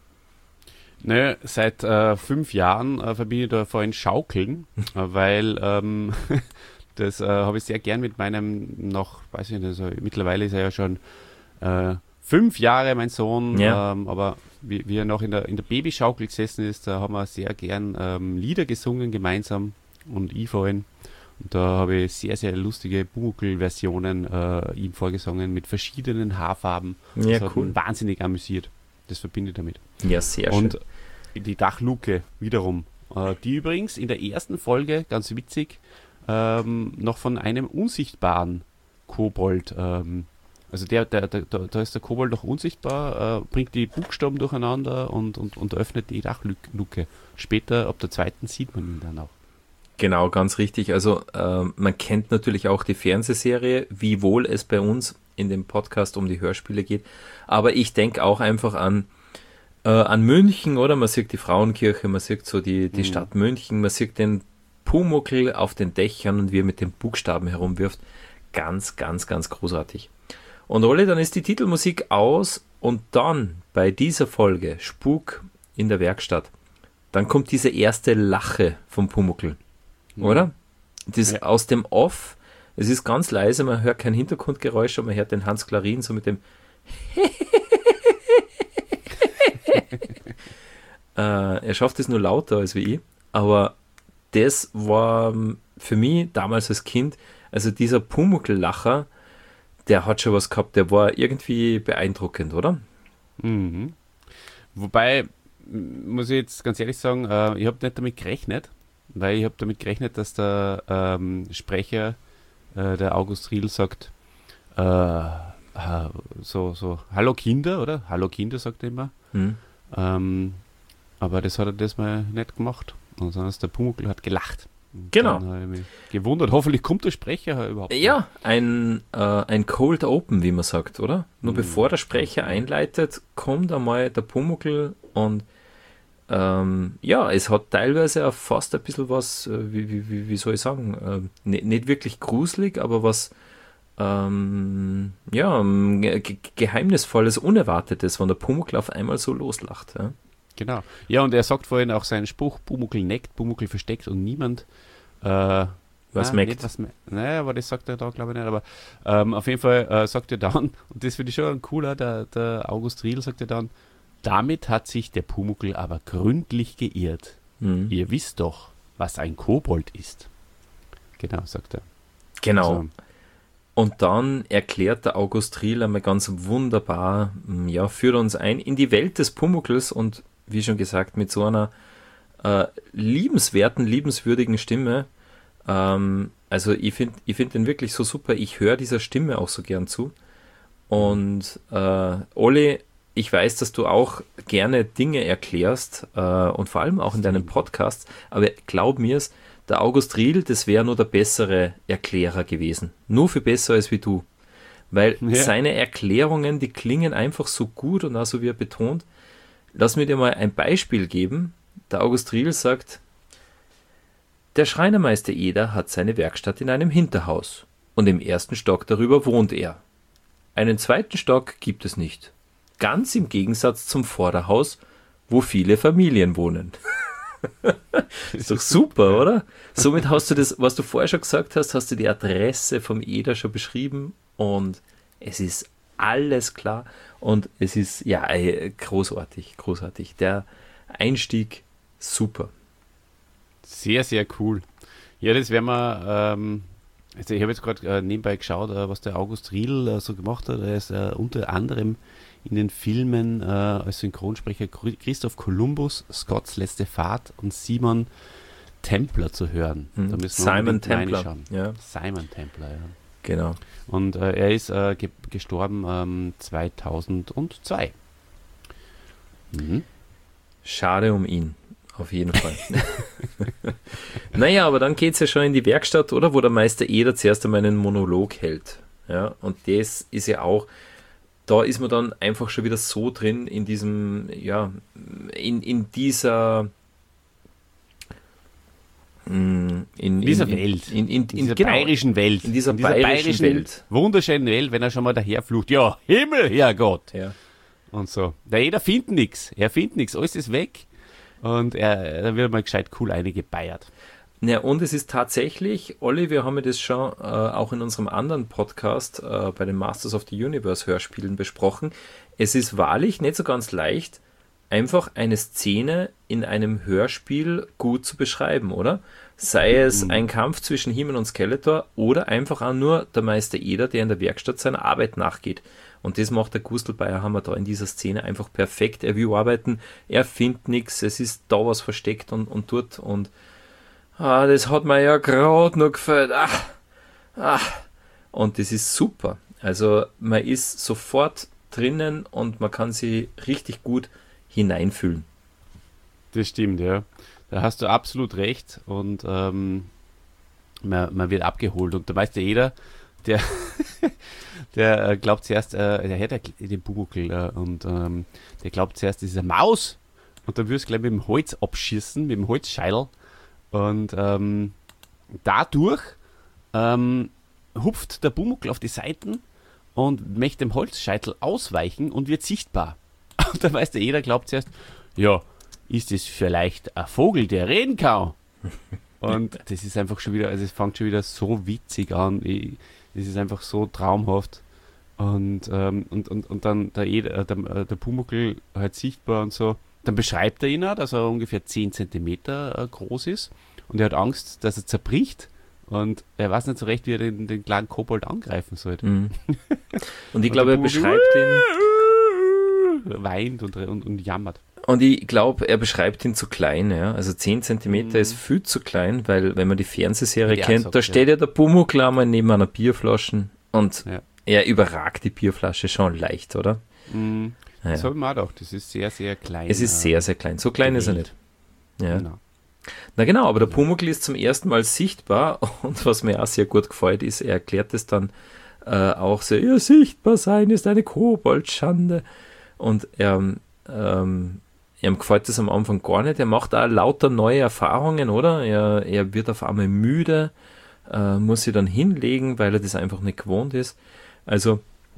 Naja, seit äh, fünf Jahren äh, verbinde ich da vorhin Schaukeln, äh, weil ähm, das äh, habe ich sehr gern mit meinem noch, weiß ich nicht, also mittlerweile ist er ja schon äh, fünf Jahre, mein Sohn, Ja. ähm, aber wie, wie er noch in der, in der Babyschaukel gesessen ist, da haben wir sehr gern ähm, Lieder gesungen gemeinsam und ich vorhin. Und da habe ich sehr, sehr lustige Pumuckl-Versionen äh, ihm vorgesungen mit verschiedenen Haarfarben. Ja, Das hat cool. ihn wahnsinnig amüsiert. Das verbinde ich damit. Ja, sehr Und schön. die Dachluke wiederum, äh, die übrigens in der ersten Folge, ganz witzig, ähm, noch von einem unsichtbaren Kobold, ähm, also der, der, der, der, da ist der Kobold noch unsichtbar, äh, bringt die Buchstaben durcheinander und, und, und öffnet die Dachluke. Später, ab der zweiten, sieht man ihn dann auch. Genau, ganz richtig. Also ähm, man kennt natürlich auch die Fernsehserie, wiewohl es bei uns in dem Podcast um die Hörspiele geht. Aber ich denke auch einfach an, äh, an München, oder? Man sieht die Frauenkirche, man sieht so die, die Mhm. Stadt München, man sieht den Pumuckl auf den Dächern und wie er mit den Buchstaben herumwirft. Ganz, ganz, ganz großartig. Und Olli, dann ist die Titelmusik aus und dann bei dieser Folge Spuk in der Werkstatt, dann kommt diese erste Lache vom Pumuckl. Oder? Das Ja. aus dem Off, es ist ganz leise, man hört kein Hintergrundgeräusch, aber man hört den Hans Klarin so mit dem äh, er schafft es nur lauter als wie ich, aber das war ähm, für mich damals als Kind, also dieser Pumuckl-Lacher, der hat schon was gehabt, der war irgendwie beeindruckend, oder? Mhm. Wobei, m- muss ich jetzt ganz ehrlich sagen, äh, ich habe nicht damit gerechnet, weil ich habe damit gerechnet, dass der ähm, Sprecher, äh, der August Riedl, sagt, äh, äh, so, so, hallo Kinder, oder? Hallo Kinder, sagt er immer. Hm. Ähm, aber das hat er das mal nicht gemacht. Und sondern der Pumuckl hat gelacht. Und Genau. Dann habe ich mich gewundert. Hoffentlich kommt der Sprecher überhaupt. noch. Ja, ein, äh, ein Cold Open, wie man sagt, oder? Nur Mhm. bevor der Sprecher einleitet, kommt einmal der Pumuckl und ähm, ja, es hat teilweise auch fast ein bisschen was, äh, wie, wie, wie, wie soll ich sagen, ähm, nicht, nicht wirklich gruselig, aber was ähm, ja, ähm, ge ge- geheimnisvolles, Unerwartetes, wenn der Pumuckl auf einmal so loslacht. Ja? Genau. Ja, und er sagt vorhin auch seinen Spruch, Pumuckl neckt, Pumuckl versteckt und niemand äh, Was nein, meckt? nicht was me- Naja, aber das sagt er da, glaube ich, nicht. Aber ähm, auf jeden Fall äh, sagt er dann, und das finde ich schon cooler, der, der August Riedl sagt er dann, damit hat sich der Pumuckl aber gründlich geirrt. Mhm. Ihr wisst doch, was ein Kobold ist. Genau, sagt er. Genau. Also, Und dann erklärt der August Riedl einmal ganz wunderbar, m, ja, führt uns ein in die Welt des Pumuckls und wie schon gesagt, mit so einer äh, liebenswerten, liebenswürdigen Stimme. Ähm, also ich finde ich find den wirklich so super. Ich höre dieser Stimme auch so gern zu. Und äh, Olli, ich weiß, dass du auch gerne Dinge erklärst äh, und vor allem auch in deinen Podcasts, aber glaub mir's, der August Riedl, das wäre nur der bessere Erklärer gewesen. Nur viel besser als wie du. Weil ja. seine Erklärungen, die klingen einfach so gut und auch so wie er betont. Lass mir dir mal ein Beispiel geben. Der August Riedl sagt, der Schreinermeister Eder hat seine Werkstatt in einem Hinterhaus und im ersten Stock darüber wohnt er. Einen zweiten Stock gibt es nicht. Ganz im Gegensatz zum Vorderhaus, wo viele Familien wohnen. Ist doch super, oder? Somit hast du das, was du vorher schon gesagt hast, hast du die Adresse vom Eder schon beschrieben und es ist alles klar und es ist, ja, großartig, großartig. Der Einstieg, super. Sehr, sehr cool. Ja, das werden wir, ähm, also ich habe jetzt gerade äh, nebenbei geschaut, äh, was der August Riedl äh, so gemacht hat. Er ist äh, unter anderem in den Filmen äh, als Synchronsprecher Christoph Kolumbus, Scotts letzte Fahrt und Simon Templar zu hören. Mhm. Da müssen wir Simon Templar. Ja. Simon Templar, ja. Genau. Und äh, er ist äh, ge- gestorben ähm, zweitausendzwei. Mhm. Schade um ihn, auf jeden Fall. Naja, aber dann geht es ja schon in die Werkstatt, oder? Wo der Meister Eder zuerst einmal einen Monolog hält. Ja, und das ist ja auch, da ist man dann einfach schon wieder so drin in diesem, ja, in, in dieser in, in dieser in, Welt, in, in, in, in dieser genau, bayerischen Welt, in dieser, in dieser bayerischen, bayerischen Welt, wunderschönen Welt, wenn er schon mal daherflucht, ja, Himmel, Herrgott, ja. Und so. Der Eder findet nichts, er findet nichts, alles ist weg und er, da wird mal gescheit cool eingebeiert. Ja, und es ist tatsächlich, Olli, wir haben ja das schon äh, auch in unserem anderen Podcast äh, bei den Masters of the Universe Hörspielen besprochen. Es ist wahrlich nicht so ganz leicht, einfach eine Szene in einem Hörspiel gut zu beschreiben, oder? Sei es ein Kampf zwischen He-Man und Skeletor oder einfach auch nur der Meister Eder, der in der Werkstatt seiner Arbeit nachgeht. Und das macht der Gustl Bayerhammer da in dieser Szene einfach perfekt. Er will arbeiten, er findet nichts, es ist da was versteckt und, und dort und ah, das hat mir ja gerade noch gefällt. Ach, ach. Und das ist super. Also man ist sofort drinnen und man kann sich richtig gut hineinfühlen. Das stimmt, ja. Da hast du absolut recht und ähm, man, man wird abgeholt. Und der Meister Eder, der, der äh, glaubt zuerst, äh, der hat ja den Pumuckl äh, und ähm, der glaubt zuerst, das ist eine Maus und dann wirst du gleich mit dem Holz abschießen, mit dem Holzscheitel. Und ähm, dadurch ähm, hupft der Pumuckl auf die Seiten und möchte dem Holzscheitel ausweichen und wird sichtbar. Und da weiß der Eder, glaubt zuerst, ja, ist das vielleicht ein Vogel, der reden kann? Und das ist einfach schon wieder, also es fängt schon wieder so witzig an. Es ist einfach so traumhaft. Und, ähm, und, und, und dann der, Eder, der, der Pumuckl halt sichtbar und so. Dann beschreibt er ihn auch, dass er ungefähr zehn Zentimeter groß ist und er hat Angst, dass er zerbricht und er weiß nicht so recht, wie er den, den kleinen Kobold angreifen sollte. Mhm. Und ich glaube, er beschreibt ihn... weint und, und, und jammert. Und ich glaube, er beschreibt ihn zu klein. Ja? Also zehn Zentimeter Mhm. ist viel zu klein, weil wenn man die Fernsehserie Ja, kennt, sagt, da steht ja der Pumuckl einmal neben einer Bierflasche und Ja. er überragt die Bierflasche schon leicht, oder? Mhm. Ja. Das habe ich mir auch gedacht. Das ist sehr, sehr klein. Es ist sehr, sehr klein. So klein ist er nicht. Ja. Genau. Na genau, aber der Pumuckl ist zum ersten Mal sichtbar und was mir auch sehr gut gefällt ist, er erklärt es dann äh, auch so, ja, sichtbar sein ist eine Koboldschande. Und er, ähm, ihm gefällt das am Anfang gar nicht. Er macht auch lauter neue Erfahrungen, oder? Er, er wird auf einmal müde, äh, muss sich dann hinlegen, weil er das einfach nicht gewohnt ist. Also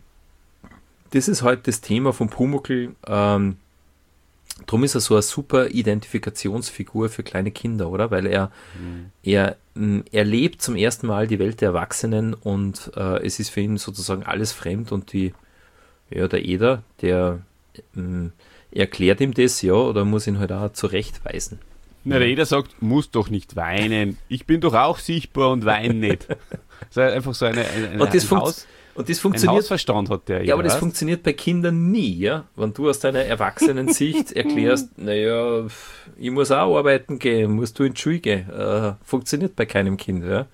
das ist halt das Thema von Pumuckl. Ähm, drum ist er so eine super Identifikationsfigur für kleine Kinder, oder? Weil er, mhm. er, mh, er lebt zum ersten Mal die Welt der Erwachsenen und äh, es ist für ihn sozusagen alles fremd und die, ja, der Eder, der mh, erklärt ihm das, ja, oder muss ihn halt auch zurechtweisen. Na, der Eder sagt, muss doch nicht weinen. Ich bin doch auch sichtbar und weine nicht. So einfach so eine, eine, und das ein funkt, Haus. Und das Ein funktioniert. Hausverstand hat der. Ja, aber das weißt? funktioniert bei Kindern nie, ja. Wenn du aus deiner Erwachsenen-Sicht erklärst, naja, ich muss auch arbeiten gehen, musst du in die Schule gehen. Äh, funktioniert bei keinem Kind, ja.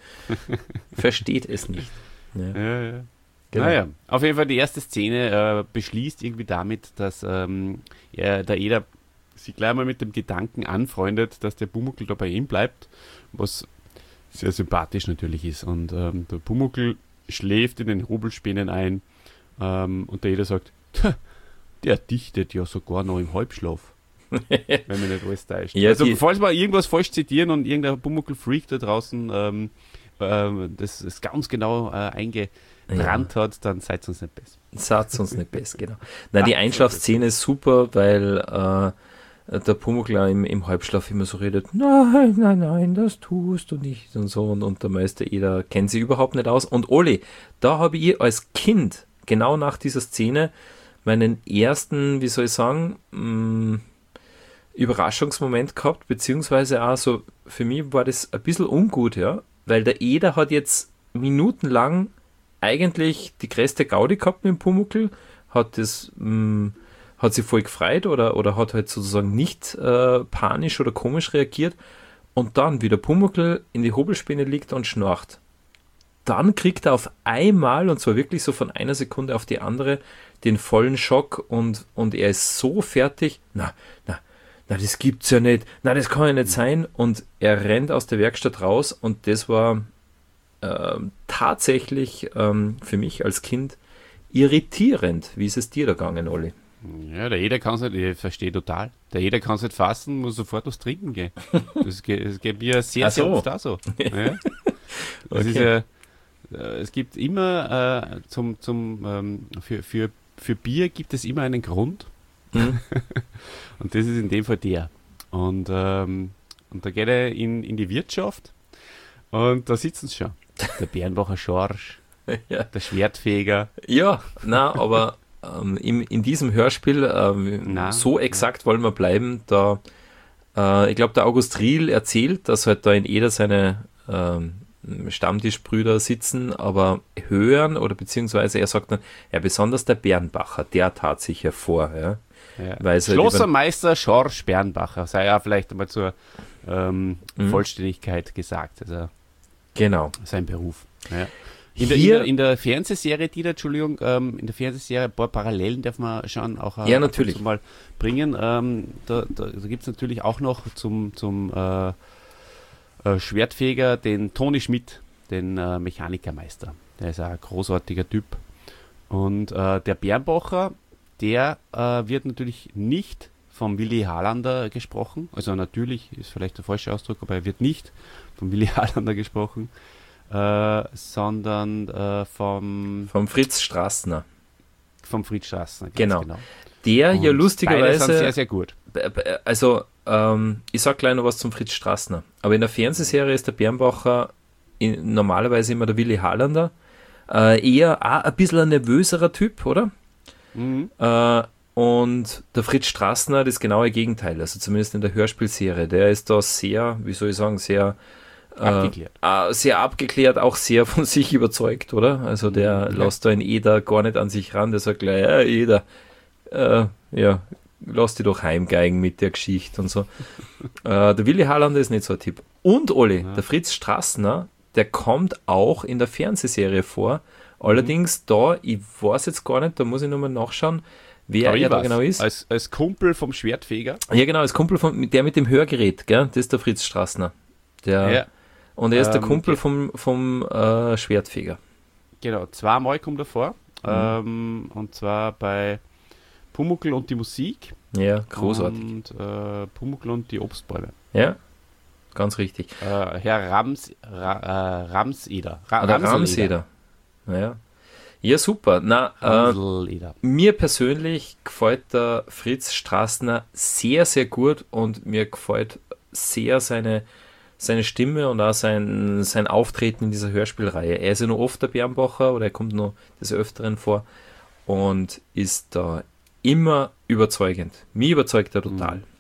Versteht es nicht. Ja. Ja, ja. Genau. Naja, auf jeden Fall die erste Szene äh, beschließt irgendwie damit, dass ähm, er, der Eder sich gleich mal mit dem Gedanken anfreundet, dass der Pumuckl da bei ihm bleibt, was sehr sympathisch natürlich ist. Und ähm, der Pumuckl schläft in den Hobelspänen ein ähm, und der Eder sagt, der dichtet ja sogar noch im Halbschlaf. Wenn mir nicht alles täuscht. Ja, also die- falls wir irgendwas falsch zitieren und irgendein Pumuckl-Freak da draußen ähm, ähm, das ist ganz genau äh, eingebrannt hat, dann seid uns nicht besser. Satz uns nicht besser, genau. Nein, die Ah, Einschlafszene ist super, weil äh, der Pumuckl auch im, im Halbschlaf immer so redet, nein, nein, nein, das tust du nicht und so. Und, und der Meister Eder kennt sie überhaupt nicht aus. Und Olli, da habe ich als Kind, genau nach dieser Szene, meinen ersten, wie soll ich sagen, mh, Überraschungsmoment gehabt, beziehungsweise auch so, für mich war das ein bisschen ungut, ja, weil der Eder hat jetzt minutenlang eigentlich die größte Gaudi gehabt mit dem Pumuckl, hat das, mh, hat sich voll gefreut oder, oder hat halt sozusagen nicht äh, panisch oder komisch reagiert und dann, wie der Pumuckl in die Hobelspäne liegt und schnarcht, dann kriegt er auf einmal, und zwar wirklich so von einer Sekunde auf die andere, den vollen Schock und, und er ist so fertig, na, na, na, das gibt's ja nicht, na, das kann ja nicht sein, und er rennt aus der Werkstatt raus und das war ähm, tatsächlich ähm, für mich als Kind irritierend. Wie ist es dir da gegangen, Olli? Ja, der Eder kann es nicht, ich verstehe total. Der Eder kann es nicht fassen, muss sofort was trinken gehen. Das geht, das geht mir sehr, Ach sehr so. oft auch so. Ja. Das ist ja, äh, es gibt immer äh, zum, zum, ähm, für, für, für Bier gibt es immer einen Grund. Hm? Und das ist in dem Fall der. Und, ähm, und da geht er in, in die Wirtschaft und da sitzen sie schon. Der Bernbacher Schorsch, Ja. der Schwertfeger. Ja, na, aber ähm, im, in diesem Hörspiel, ähm, Na, so exakt wollen wir bleiben, da, äh, ich glaube, der August Riel erzählt, dass halt da in Eder seine ähm, Stammtischbrüder sitzen, aber hören, oder beziehungsweise er sagt dann, ja, besonders der Bernbacher, der tat sich hervor, ja. Ja. Weil es halt Schlossermeister Schorsch Bernbacher, sei ja vielleicht einmal zur ähm, Mhm. Vollständigkeit gesagt, also Genau. sein Beruf. Ja. In, der, in, Hier- der, in der Fernsehserie, die da, Entschuldigung, ähm, in der Fernsehserie, ein paar Parallelen darf man schon auch äh, Ja, ab und natürlich. zu mal bringen. Ähm, da da, da gibt es natürlich auch noch zum, zum äh, äh, Schwertfeger den Toni Schmidt, den äh, Mechanikermeister. Der ist auch ein großartiger Typ. Und äh, der Bernbacher, der äh, wird natürlich nicht vom Willi Harlander gesprochen. Also natürlich ist vielleicht der falsche Ausdruck, aber er wird nicht vom Willi Harlander gesprochen, äh, sondern äh, vom, Vom Fritz Strassner. vom Fritz Strassner. ganz Genau. genau. Der Und hier beide sind lustigerweise, sehr, sehr gut. b- b- also ähm, ich sag gleich noch was zum Fritz Strassner, aber in der Fernsehserie ist der Bernbacher in, normalerweise immer der Willi Harlander, äh, eher auch ein bisschen ein nervöserer Typ, oder? Mhm. Äh, und der Fritz Strassner, das genaue Gegenteil, also zumindest in der Hörspielserie, der ist da sehr, wie soll ich sagen, sehr äh, Abgeklärt. äh, sehr abgeklärt, auch sehr von sich überzeugt, oder? Also der Mhm. lässt da in Eder gar nicht an sich ran, der sagt gleich, ja, Eder, äh, ja, lass die doch heimgeigen mit der Geschichte und so. äh, der Willi Harlander ist nicht so ein Typ. Und Olli, Ja. der Fritz Strassner, der kommt auch in der Fernsehserie vor. Allerdings da, ich weiß jetzt gar nicht, da muss ich nochmal nachschauen, wer Aber ich er da weiß, genau ist. Als, als Kumpel vom Schwertfeger. Ja, genau, als Kumpel von der mit dem Hörgerät, gell? Das ist der Fritz Strassner. Der, Ja, Und er ist der Ähm, Kumpel ge- vom, vom äh, Schwertfeger. genau. Zweimal kommt er vor. Mhm. Ähm, und zwar bei Pumuckl und die Musik. Ja, großartig. Und äh, Pumuckl und die Obstbäume. Ja, ganz richtig. Äh, Herr Rams, Ra, äh, Ramseder. Ra, Oder Ramseder. Ja. Ja, super. Na, äh, Ramseleder. mir persönlich gefällt der Fritz Strassner sehr, sehr gut und mir gefällt sehr seine, seine Stimme und auch sein, sein Auftreten in dieser Hörspielreihe. Er ist ja noch oft der Bernbacher oder er kommt noch des Öfteren vor und ist da immer überzeugend. Mich überzeugt er total. Mhm.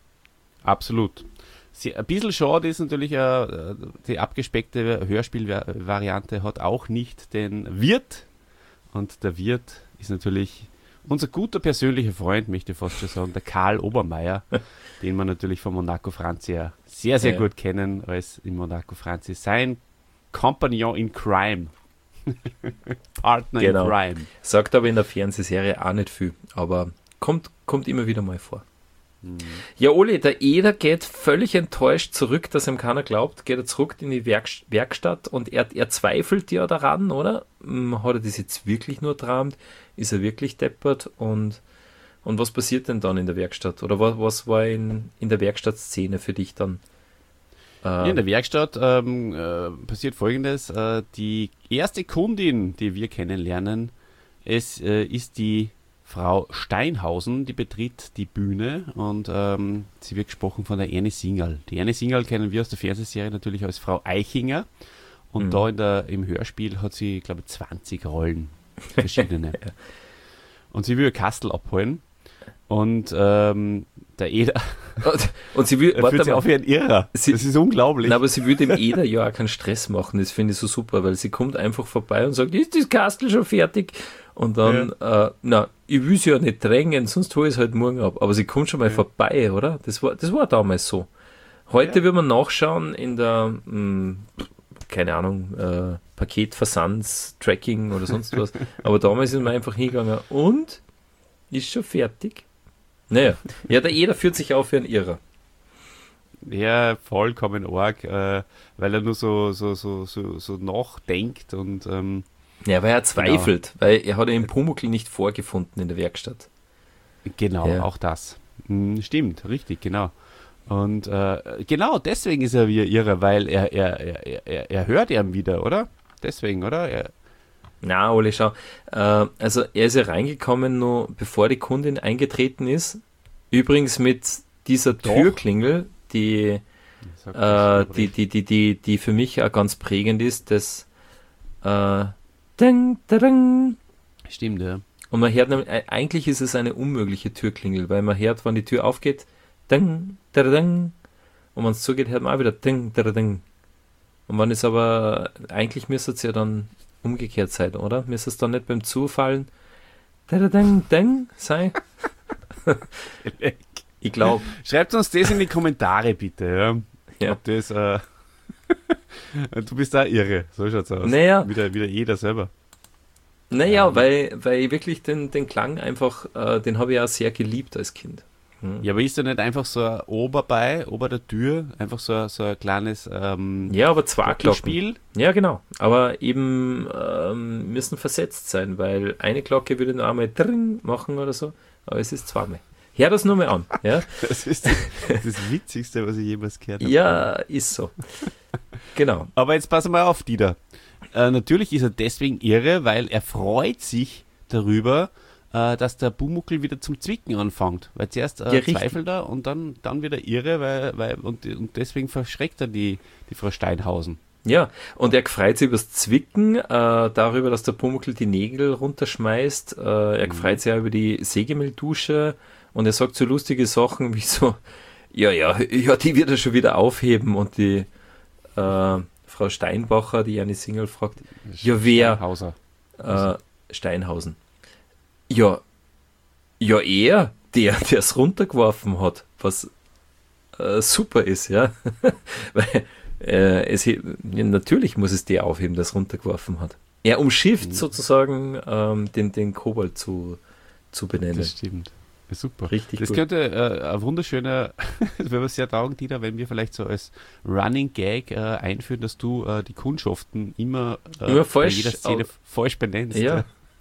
Absolut. Sie, ein bisschen schade ist natürlich, äh, die abgespeckte Hörspielvariante hat auch nicht den Wirt Und der Wirt ist natürlich unser guter persönlicher Freund, möchte ich fast schon sagen, der Karl Obermeier, den wir natürlich von Monaco Franzi ja sehr, sehr Ja. gut kennen, als in Monaco Franzi sein Compagnon in Crime. Partner Genau. in Crime. Sagt aber in der Fernsehserie auch nicht viel, aber kommt, kommt immer wieder mal vor. Ja, Oli, der Eder geht völlig enttäuscht zurück, dass ihm keiner glaubt, geht er zurück in die Werk Werkstatt und er, er zweifelt ja daran, oder? Hm, Hat er das jetzt wirklich nur träumt? Ist er wirklich deppert? Und, und was passiert denn dann in der Werkstatt? Oder was, was war in, in der Werkstattszene für dich dann? Äh, Ja, in der Werkstatt ähm, äh, passiert Folgendes. Äh, die erste Kundin, die wir kennenlernen, es äh, ist die Frau Steinhausen, die betritt die Bühne und ähm, sie wird gesprochen von der Ernie Singerl. Die Ernie Singerl kennen wir aus der Fernsehserie natürlich als Frau Eichinger und Mhm. da in der, im Hörspiel hat sie, glaube ich, zwanzig Rollen, verschiedene. Und sie will ihr Kastel abholen und ähm, der Eder und, und sie will, er warte fühlt sich mal, auf wie ein Irrer. Sie- das ist unglaublich. Nein, aber sie würde dem Eder ja auch keinen Stress machen, das finde ich so super, weil sie kommt einfach vorbei und sagt, ist das Kastel schon fertig? Und dann, äh, na, ich will sie ja nicht drängen, sonst hole ich es halt morgen ab. Aber sie kommt schon mal Ja. vorbei, oder? Das war, das war damals so. Heute Ja. wird man nachschauen in der, mh, keine Ahnung, äh, Paketversands, Tracking oder sonst was. Aber damals ist man einfach hingegangen und ist schon fertig. Naja, ja, der Eder führt sich auf wie ein Irrer. Ja, vollkommen arg, äh, weil er nur so, so, so, so, so nachdenkt und ähm, Ja, weil er zweifelt, weil er hat ja den Pumuckl nicht vorgefunden in der Werkstatt. genau, Ja. auch das. Hm, stimmt, richtig, genau. Und äh, genau deswegen ist er wie ein Irrer, weil er, er, er, er, er hört ihn wieder, oder? Deswegen, oder? Er, Na, Ole, schau. Äh, also er ist ja reingekommen, nur bevor die Kundin eingetreten ist. Übrigens mit dieser Doch. Türklingel, die, sagt äh, das die, die, die, die, die für mich auch ganz prägend ist, das äh, Ding, ding. Stimmt, ja. Und man hört, nämlich- äh, eigentlich ist es eine unmögliche Türklingel, weil man hört, wenn die Tür aufgeht, ding, ding. Und wenn es zugeht, hört man auch wieder ding, ding. Und wenn es aber, eigentlich müsste es ja dann umgekehrt sein, oder? Müsste es dann nicht beim Zufallen ding, ding sein? Ich glaube. Schreibt uns das in die Kommentare bitte, ja. Ja. Ob das, äh, du bist da irre, so schaut's aus. Naja. Wieder, wieder jeder selber. Naja, Ja. weil, weil ich wirklich den, den Klang einfach, äh, den habe ich auch sehr geliebt als Kind. Hm. Ja, aber ist da nicht einfach so ein Ober bei, ober der Tür, einfach so, ein- so ein kleines ähm, Ja, aber zwei Glocken. Spiel? Ja, genau. Aber eben ähm, müssen versetzt sein, weil eine Glocke würde nur einmal dring machen oder so, aber es ist zweimal. Hör das nur mal an. Ja, Das ist das, das Witzigste, was ich jemals gehört habe. ja ist so. Genau. Aber jetzt pass mal auf, Dieter. Äh, natürlich ist er deswegen irre, weil er freut sich darüber, äh, dass der Pumuckl wieder zum Zwicken anfängt. Weil zuerst äh, Ja, richtig. zweifelt er und dann, dann wieder irre, weil, weil und, und deswegen verschreckt er die, die Frau Steinhausen. Ja, und er freut sich übers Zwicken, äh, darüber, dass der Pumuckl die Nägel runterschmeißt. Äh, er Mhm. freut sich auch über die Sägemeldusche und er sagt so lustige Sachen wie so, ja, ja, ja, die wird er schon wieder aufheben. Und die äh, Frau Steinbacher, die eine Single fragt, ja, wer? Steinhauser. Äh, Steinhausen. Ja, ja, er, der, der es runtergeworfen hat, was äh, super ist, ja. Weil äh, es, ja, natürlich muss es der aufheben, der es runtergeworfen hat. Er umschifft Mhm. sozusagen ähm, den, den Kobold zu, zu benennen. Das stimmt. Ja, super. Richtig Das gut. könnte äh, ein wunderschöner, das wäre sehr taugen, Dieter, wenn wir vielleicht so als Running Gag äh, einführen, dass du äh, die Kundschaften immer, äh, Immer falsch bei jeder Szene au- falsch benennst. Ja.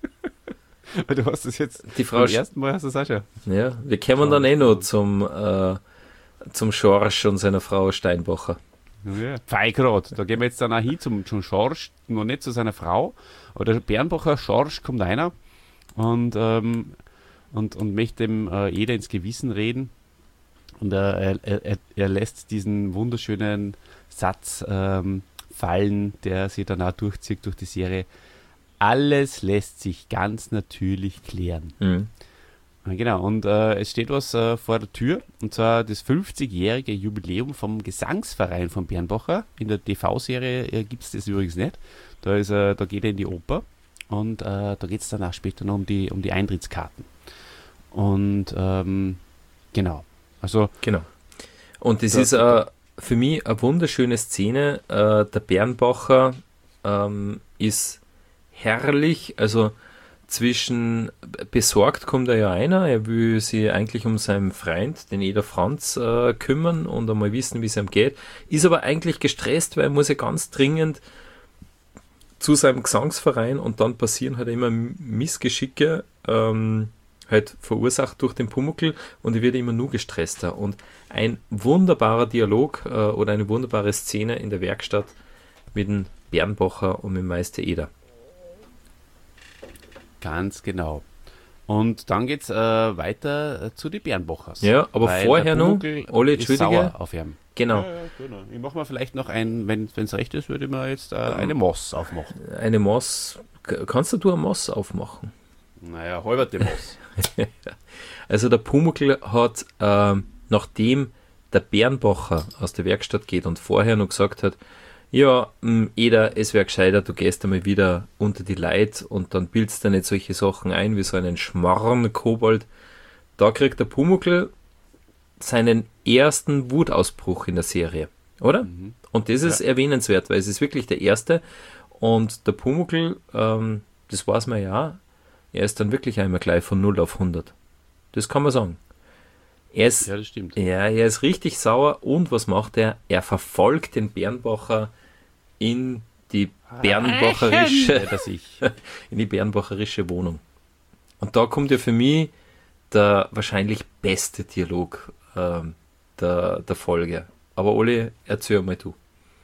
Weil du hast das jetzt, Die Frau beim Sch- ersten Mal hast du das auch schon. Ja, wir kommen dann eh noch zum, äh, zum Schorsch und seiner Frau Steinbacher. Ja. Feigrad, da gehen wir jetzt dann auch hin zum, zum Schorsch, noch nicht zu seiner Frau. Aber der Bernbacher Schorsch kommt einer und, ähm, und, und möchte dem äh, Eder ins Gewissen reden. Und er, er, er, er lässt diesen wunderschönen Satz ähm, fallen, der sich dann auch durchzieht durch die Serie. Alles lässt sich ganz natürlich klären. Mhm. Ja, genau, und äh, es steht was äh, vor der Tür, und zwar das fünfzigjährige Jubiläum vom Gesangsverein von Bernbacher. In der T V-Serie äh, gibt es das übrigens nicht. Da, ist, äh, da geht er in die Oper und äh, da geht es dann auch später noch um die, um die Eintrittskarten. Und ähm, genau, also Genau. Und das Da- ist äh, für mich eine wunderschöne Szene. Äh, der Bernbacher ähm, ist herrlich, also zwischen besorgt kommt er ja einer, er will sich eigentlich um seinen Freund, den Eder Franz, äh, kümmern und einmal wissen, wie es ihm geht, ist aber eigentlich gestresst, weil er muss ja ganz dringend zu seinem Gesangsverein und dann passieren halt immer Missgeschicke, ähm, halt verursacht durch den Pumuckl und er wird immer nur gestresster. Und ein wunderbarer Dialog äh, oder eine wunderbare Szene in der Werkstatt mit dem Bernbacher und mit dem Meister Eder. ganz genau. Und dann geht es äh, weiter äh, zu den Bernbachers. Ja, aber Weil vorher der noch, Pumuckl Olli, ist entschuldige. sauer auf ihn. Genau, Ja, ja, genau. Ich mache mal vielleicht noch ein, wenn es recht ist, würde ich mir jetzt äh, eine Moss aufmachen. eine Moss. K- Kannst du eine Moss aufmachen? Naja, halberte Moss. Also der Pumuckl hat, ähm, nachdem der Bernbacher aus der Werkstatt geht und vorher noch gesagt hat, ja, mh, Eder, es wäre gescheiter, du gehst einmal wieder unter die Leid und dann bildest du nicht solche Sachen ein, wie so einen Schmarrn-Kobold. Da kriegt der Pumuckl seinen ersten Wutausbruch in der Serie, oder? Mhm. Und das ist erwähnenswert, weil es ist wirklich der erste. Und der Pumuckl, ähm, das weiß man ja, er ist dann wirklich einmal gleich von null auf hundert. Das kann man sagen. Er ist, Ja, das stimmt. ja, er ist richtig sauer und was macht er? Er verfolgt den Bernbacher in die Bernbacherische, dass ich. in die Bernbacherische Wohnung. Und da kommt ja für mich der wahrscheinlich beste Dialog ähm, der, der Folge. Aber Olli, erzähl mal du.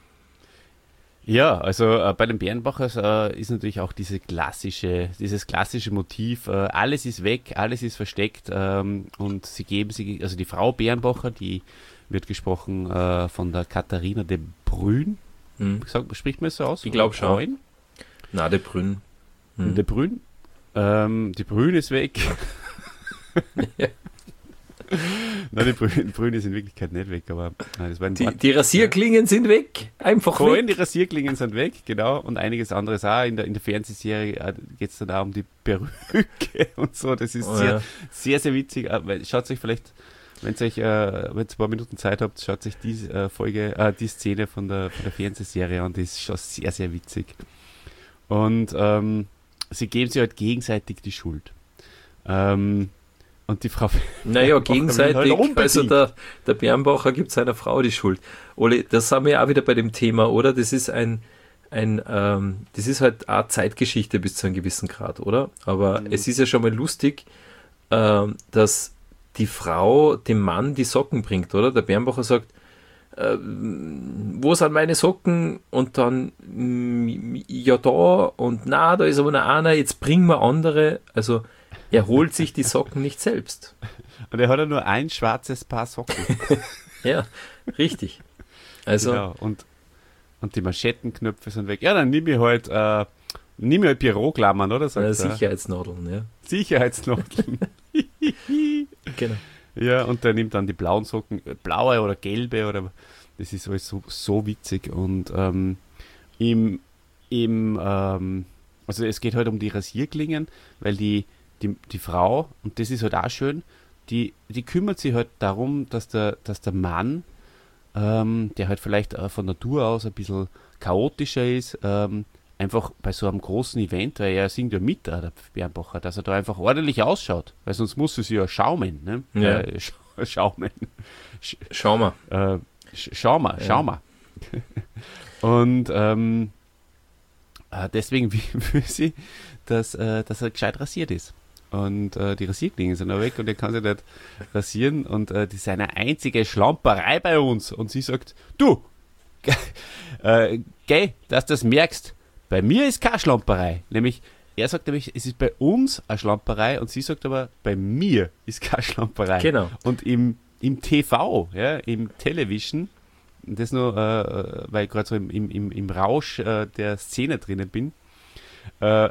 Ja, also äh, bei den Bernbachers äh, ist natürlich auch diese klassische, dieses klassische Motiv, äh, alles ist weg, alles ist versteckt ähm, und sie geben sich, also die Frau Bernbacher, die wird gesprochen äh, von der Katharina de Brün. Hm. Sag, spricht man es so aus? Ich glaub schon. Brün? Na, der Brünn. Hm. De Brün. Ähm, die Brün ist weg. Ja. Nein, die Brün, Brün ist in Wirklichkeit nicht weg, aber nein, das war ein Die, Wort. die Rasierklingen sind weg. Einfach Vorhin, weg. die Rasierklingen sind weg, genau, und einiges anderes auch. In der, in der Fernsehserie geht es dann auch um die Perücke und so. Das ist Oh, sehr, ja. sehr, sehr witzig. Äh, weil- Schaut euch vielleicht, wenn ihr euch, äh, wenn ihr ein paar Minuten Zeit habt, schaut euch die äh, Folge, äh, die Szene von der, von der Fernsehserie an. Die ist schon sehr, sehr witzig. Und ähm, sie geben sich halt gegenseitig die Schuld. Ähm, und die Frau. Naja, Bernbacher will gegenseitig. halt unbedingt. Also der, der Bernbacher gibt seiner Frau die Schuld. Olli, das sind wir ja auch wieder bei dem Thema, oder? Das ist ein, ein ähm, das ist halt auch Zeitgeschichte bis zu einem gewissen Grad, oder? Aber Mhm. es ist ja schon mal lustig, ähm, dass die Frau dem Mann die Socken bringt, oder? Der Bernbacher sagt, äh, wo sind meine Socken? Und dann, mm, ja da, und na, da ist aber noch einer, jetzt bringen wir andere. Also er holt sich die Socken nicht selbst. Und er hat ja nur ein schwarzes Paar Socken. Ja, richtig. Also, Genau. Und, und die Manschettenknöpfe sind weg. Ja, dann nimm ich halt, äh, nimm ich halt Büroklammern, oder? äh, Sagt er. Sicherheitsnadeln, ja. Sicherheitsnoten. Genau. Ja, und der nimmt dann die blauen Socken, äh, blaue oder gelbe, oder das ist alles so, so witzig. Und ähm, im, im ähm, also es geht halt um die Rasierklingen, weil die, die, die Frau, und das ist halt auch schön, die, die kümmert sich halt darum, dass der, dass der Mann, ähm, der halt vielleicht äh, von Natur aus ein bisschen chaotischer ist, ähm, einfach bei so einem großen Event, weil er singt ja mit, äh, der Bernbacher, dass er da einfach ordentlich ausschaut, weil sonst muss es ja schaumen, ne? Ja. Äh, sch schaumen. Sch Schau mal. äh, sch schau mal, Ja. schau mal. Und ähm, äh, deswegen will will sie, dass, äh, dass er gescheit rasiert ist. Und äh, die Rasierklingen sind auch weg und er kann sich nicht rasieren. Und äh, das ist eine einzige Schlamperei bei uns. Und sie sagt, du, ge- äh, geh, dass du das merkst, bei mir ist keine Schlamperei. Nämlich, er sagt nämlich, es ist bei uns eine Schlamperei und sie sagt aber, bei mir ist keine Schlamperei. Genau. Und im, im T V, ja, im Television, das nur, äh, weil ich gerade so im, im, im, im Rausch äh, der Szene drinnen bin, äh,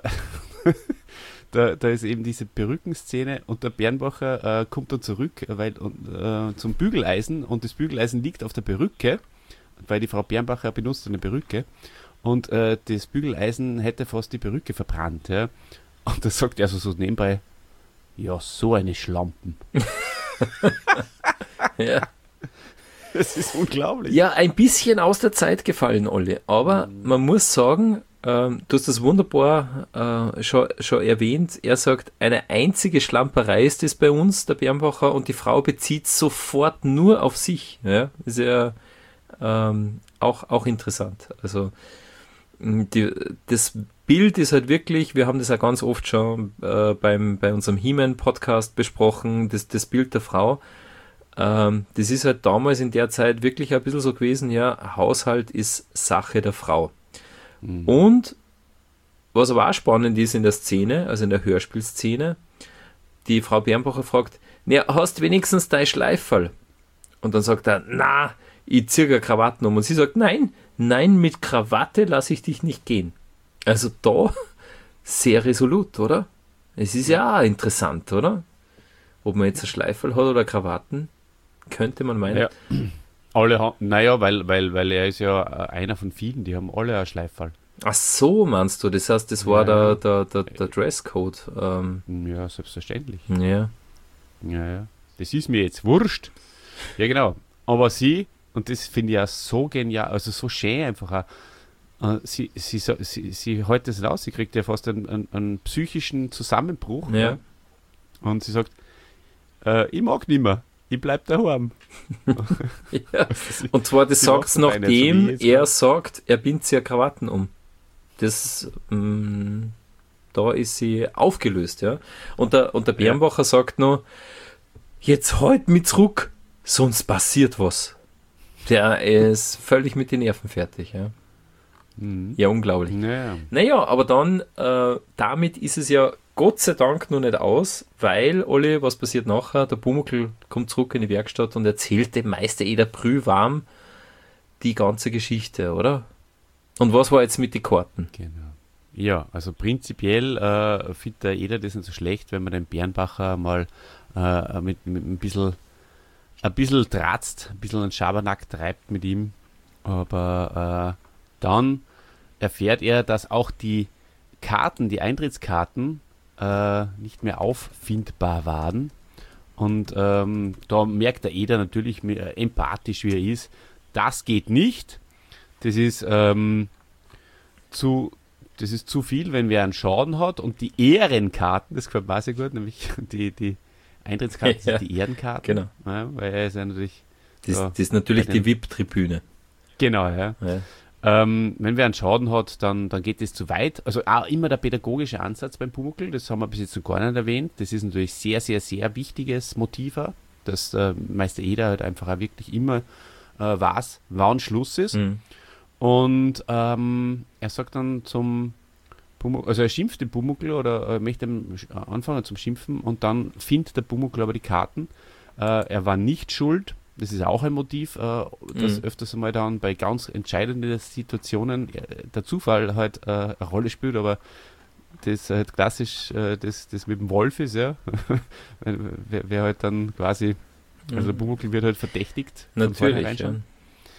da, da ist eben diese Perückenszene und der Bernbacher äh, kommt dann zurück weil, und, äh, zum Bügeleisen und das Bügeleisen liegt auf der Perücke, weil die Frau Bernbacher benutzt eine Perücke und äh, das Bügeleisen hätte fast die Perücke verbrannt. Ja. Und da sagt er also so nebenbei, ja, so eine Schlampen. Ja. Das ist unglaublich. Ja, ein bisschen aus der Zeit gefallen, Olli. Aber man muss sagen, ähm, du hast das wunderbar äh, schon, schon erwähnt. Er sagt, eine einzige Schlamperei ist das bei uns, der Bernbacher, und die Frau bezieht sofort nur auf sich. Ja, ist ja ähm, auch, auch interessant. Also die, das Bild ist halt wirklich, wir haben das ja ganz oft schon äh, beim, bei unserem He-Man-Podcast besprochen, das, das Bild der Frau. Ähm, das ist halt damals in der Zeit wirklich ein bisschen so gewesen, ja, Haushalt ist Sache der Frau. Mhm. Und was aber auch spannend ist in der Szene, also in der Hörspielszene, die Frau Bernbacher fragt, na, hast wenigstens dein Schleiferl? Und dann sagt er, na, ich ziehe eine Krawatten um. Und sie sagt, nein, nein, mit Krawatte lasse ich dich nicht gehen. Also da sehr resolut, oder? Es ist ja auch interessant, oder? Ob man jetzt ein Schleiferl hat oder Krawatten, könnte man meinen. Ja. Alle haben, naja, weil, weil, weil er ist ja einer von vielen, die haben alle ein Schleiferl. Ach so, meinst du? Das heißt, das war Ja. der, der, der, der Dresscode. Ähm, Ja, selbstverständlich. ja. Ja, ja. Das ist mir jetzt wurscht. Ja, genau. Aber sie, und das finde ich ja so genial, also so schön einfach auch, äh, sie, sie, so- sie, sie hält das raus, sie kriegt ja fast einen, einen, einen psychischen Zusammenbruch. Ja. Und sie sagt, äh, ich mag nicht mehr, ich bleib daheim. Ja. Und zwar, das Sie sagt macht es das eine, so wie nachdem jetzt, er oder? sagt, er bindet sich ja Krawatten um. Das, mh, da ist sie aufgelöst, ja. Und der, und der Bernbacher sagt noch, jetzt halt mich zurück, sonst passiert was. Der ist völlig mit den Nerven fertig, ja. Mhm. Ja, unglaublich. Ja. Naja, aber dann, äh, damit ist es ja Gott sei Dank noch nicht aus, weil, Olli, was passiert nachher? Der Pumuckl kommt zurück in die Werkstatt und erzählt dem Meister Eder brühwarm die ganze Geschichte, oder? Und was war jetzt mit den Karten? Genau. Ja, also prinzipiell äh, findet der Eder das nicht so schlecht, wenn man den Bernbacher mal äh, mit, mit ein bisschen ein bisschen tratzt, ein bisschen einen Schabernack treibt mit ihm. Aber äh, dann erfährt er, dass auch die Karten, die Eintrittskarten äh, nicht mehr auffindbar waren. Und ähm, da merkt der Eder natürlich äh, empathisch, wie er ist, das geht nicht. Das ist ähm, zu das ist zu viel, wenn wer einen Schaden hat. Und die Ehrenkarten, das gefällt mir sehr gut, nämlich die, die Eintrittskarten Ja, sind die Ehrenkarten. genau. Ja, weil er ist ja natürlich. Das, ja, das ist natürlich bei die den- V I P-Tribüne. Genau, ja. Ja. Ähm, wenn wer einen Schaden hat, dann, dann geht es zu weit. Also auch immer der pädagogische Ansatz beim Pumuckl, das haben wir bis jetzt noch gar nicht erwähnt. Das ist natürlich sehr, sehr, sehr wichtiges Motiv, auch, dass äh, Meister Eder halt einfach auch wirklich immer äh, weiß, wann Schluss ist. Mhm. Und ähm, er sagt dann zum Pumuckl, also er schimpft den Pumuckl oder äh, möchte ihm sch- äh, anfangen zum Schimpfen und dann findet der Pumuckl aber die Karten. Äh, er war nicht schuld. Das ist auch ein Motiv, äh, das Mhm. öfters einmal dann bei ganz entscheidenden Situationen äh, der Zufall halt äh, eine Rolle spielt, aber das halt klassisch äh, das, das mit dem Wolf ist, ja. wer, wer halt dann quasi, also der Pumuckl wird halt verdächtigt. von Natürlich, vornherein ja. schon.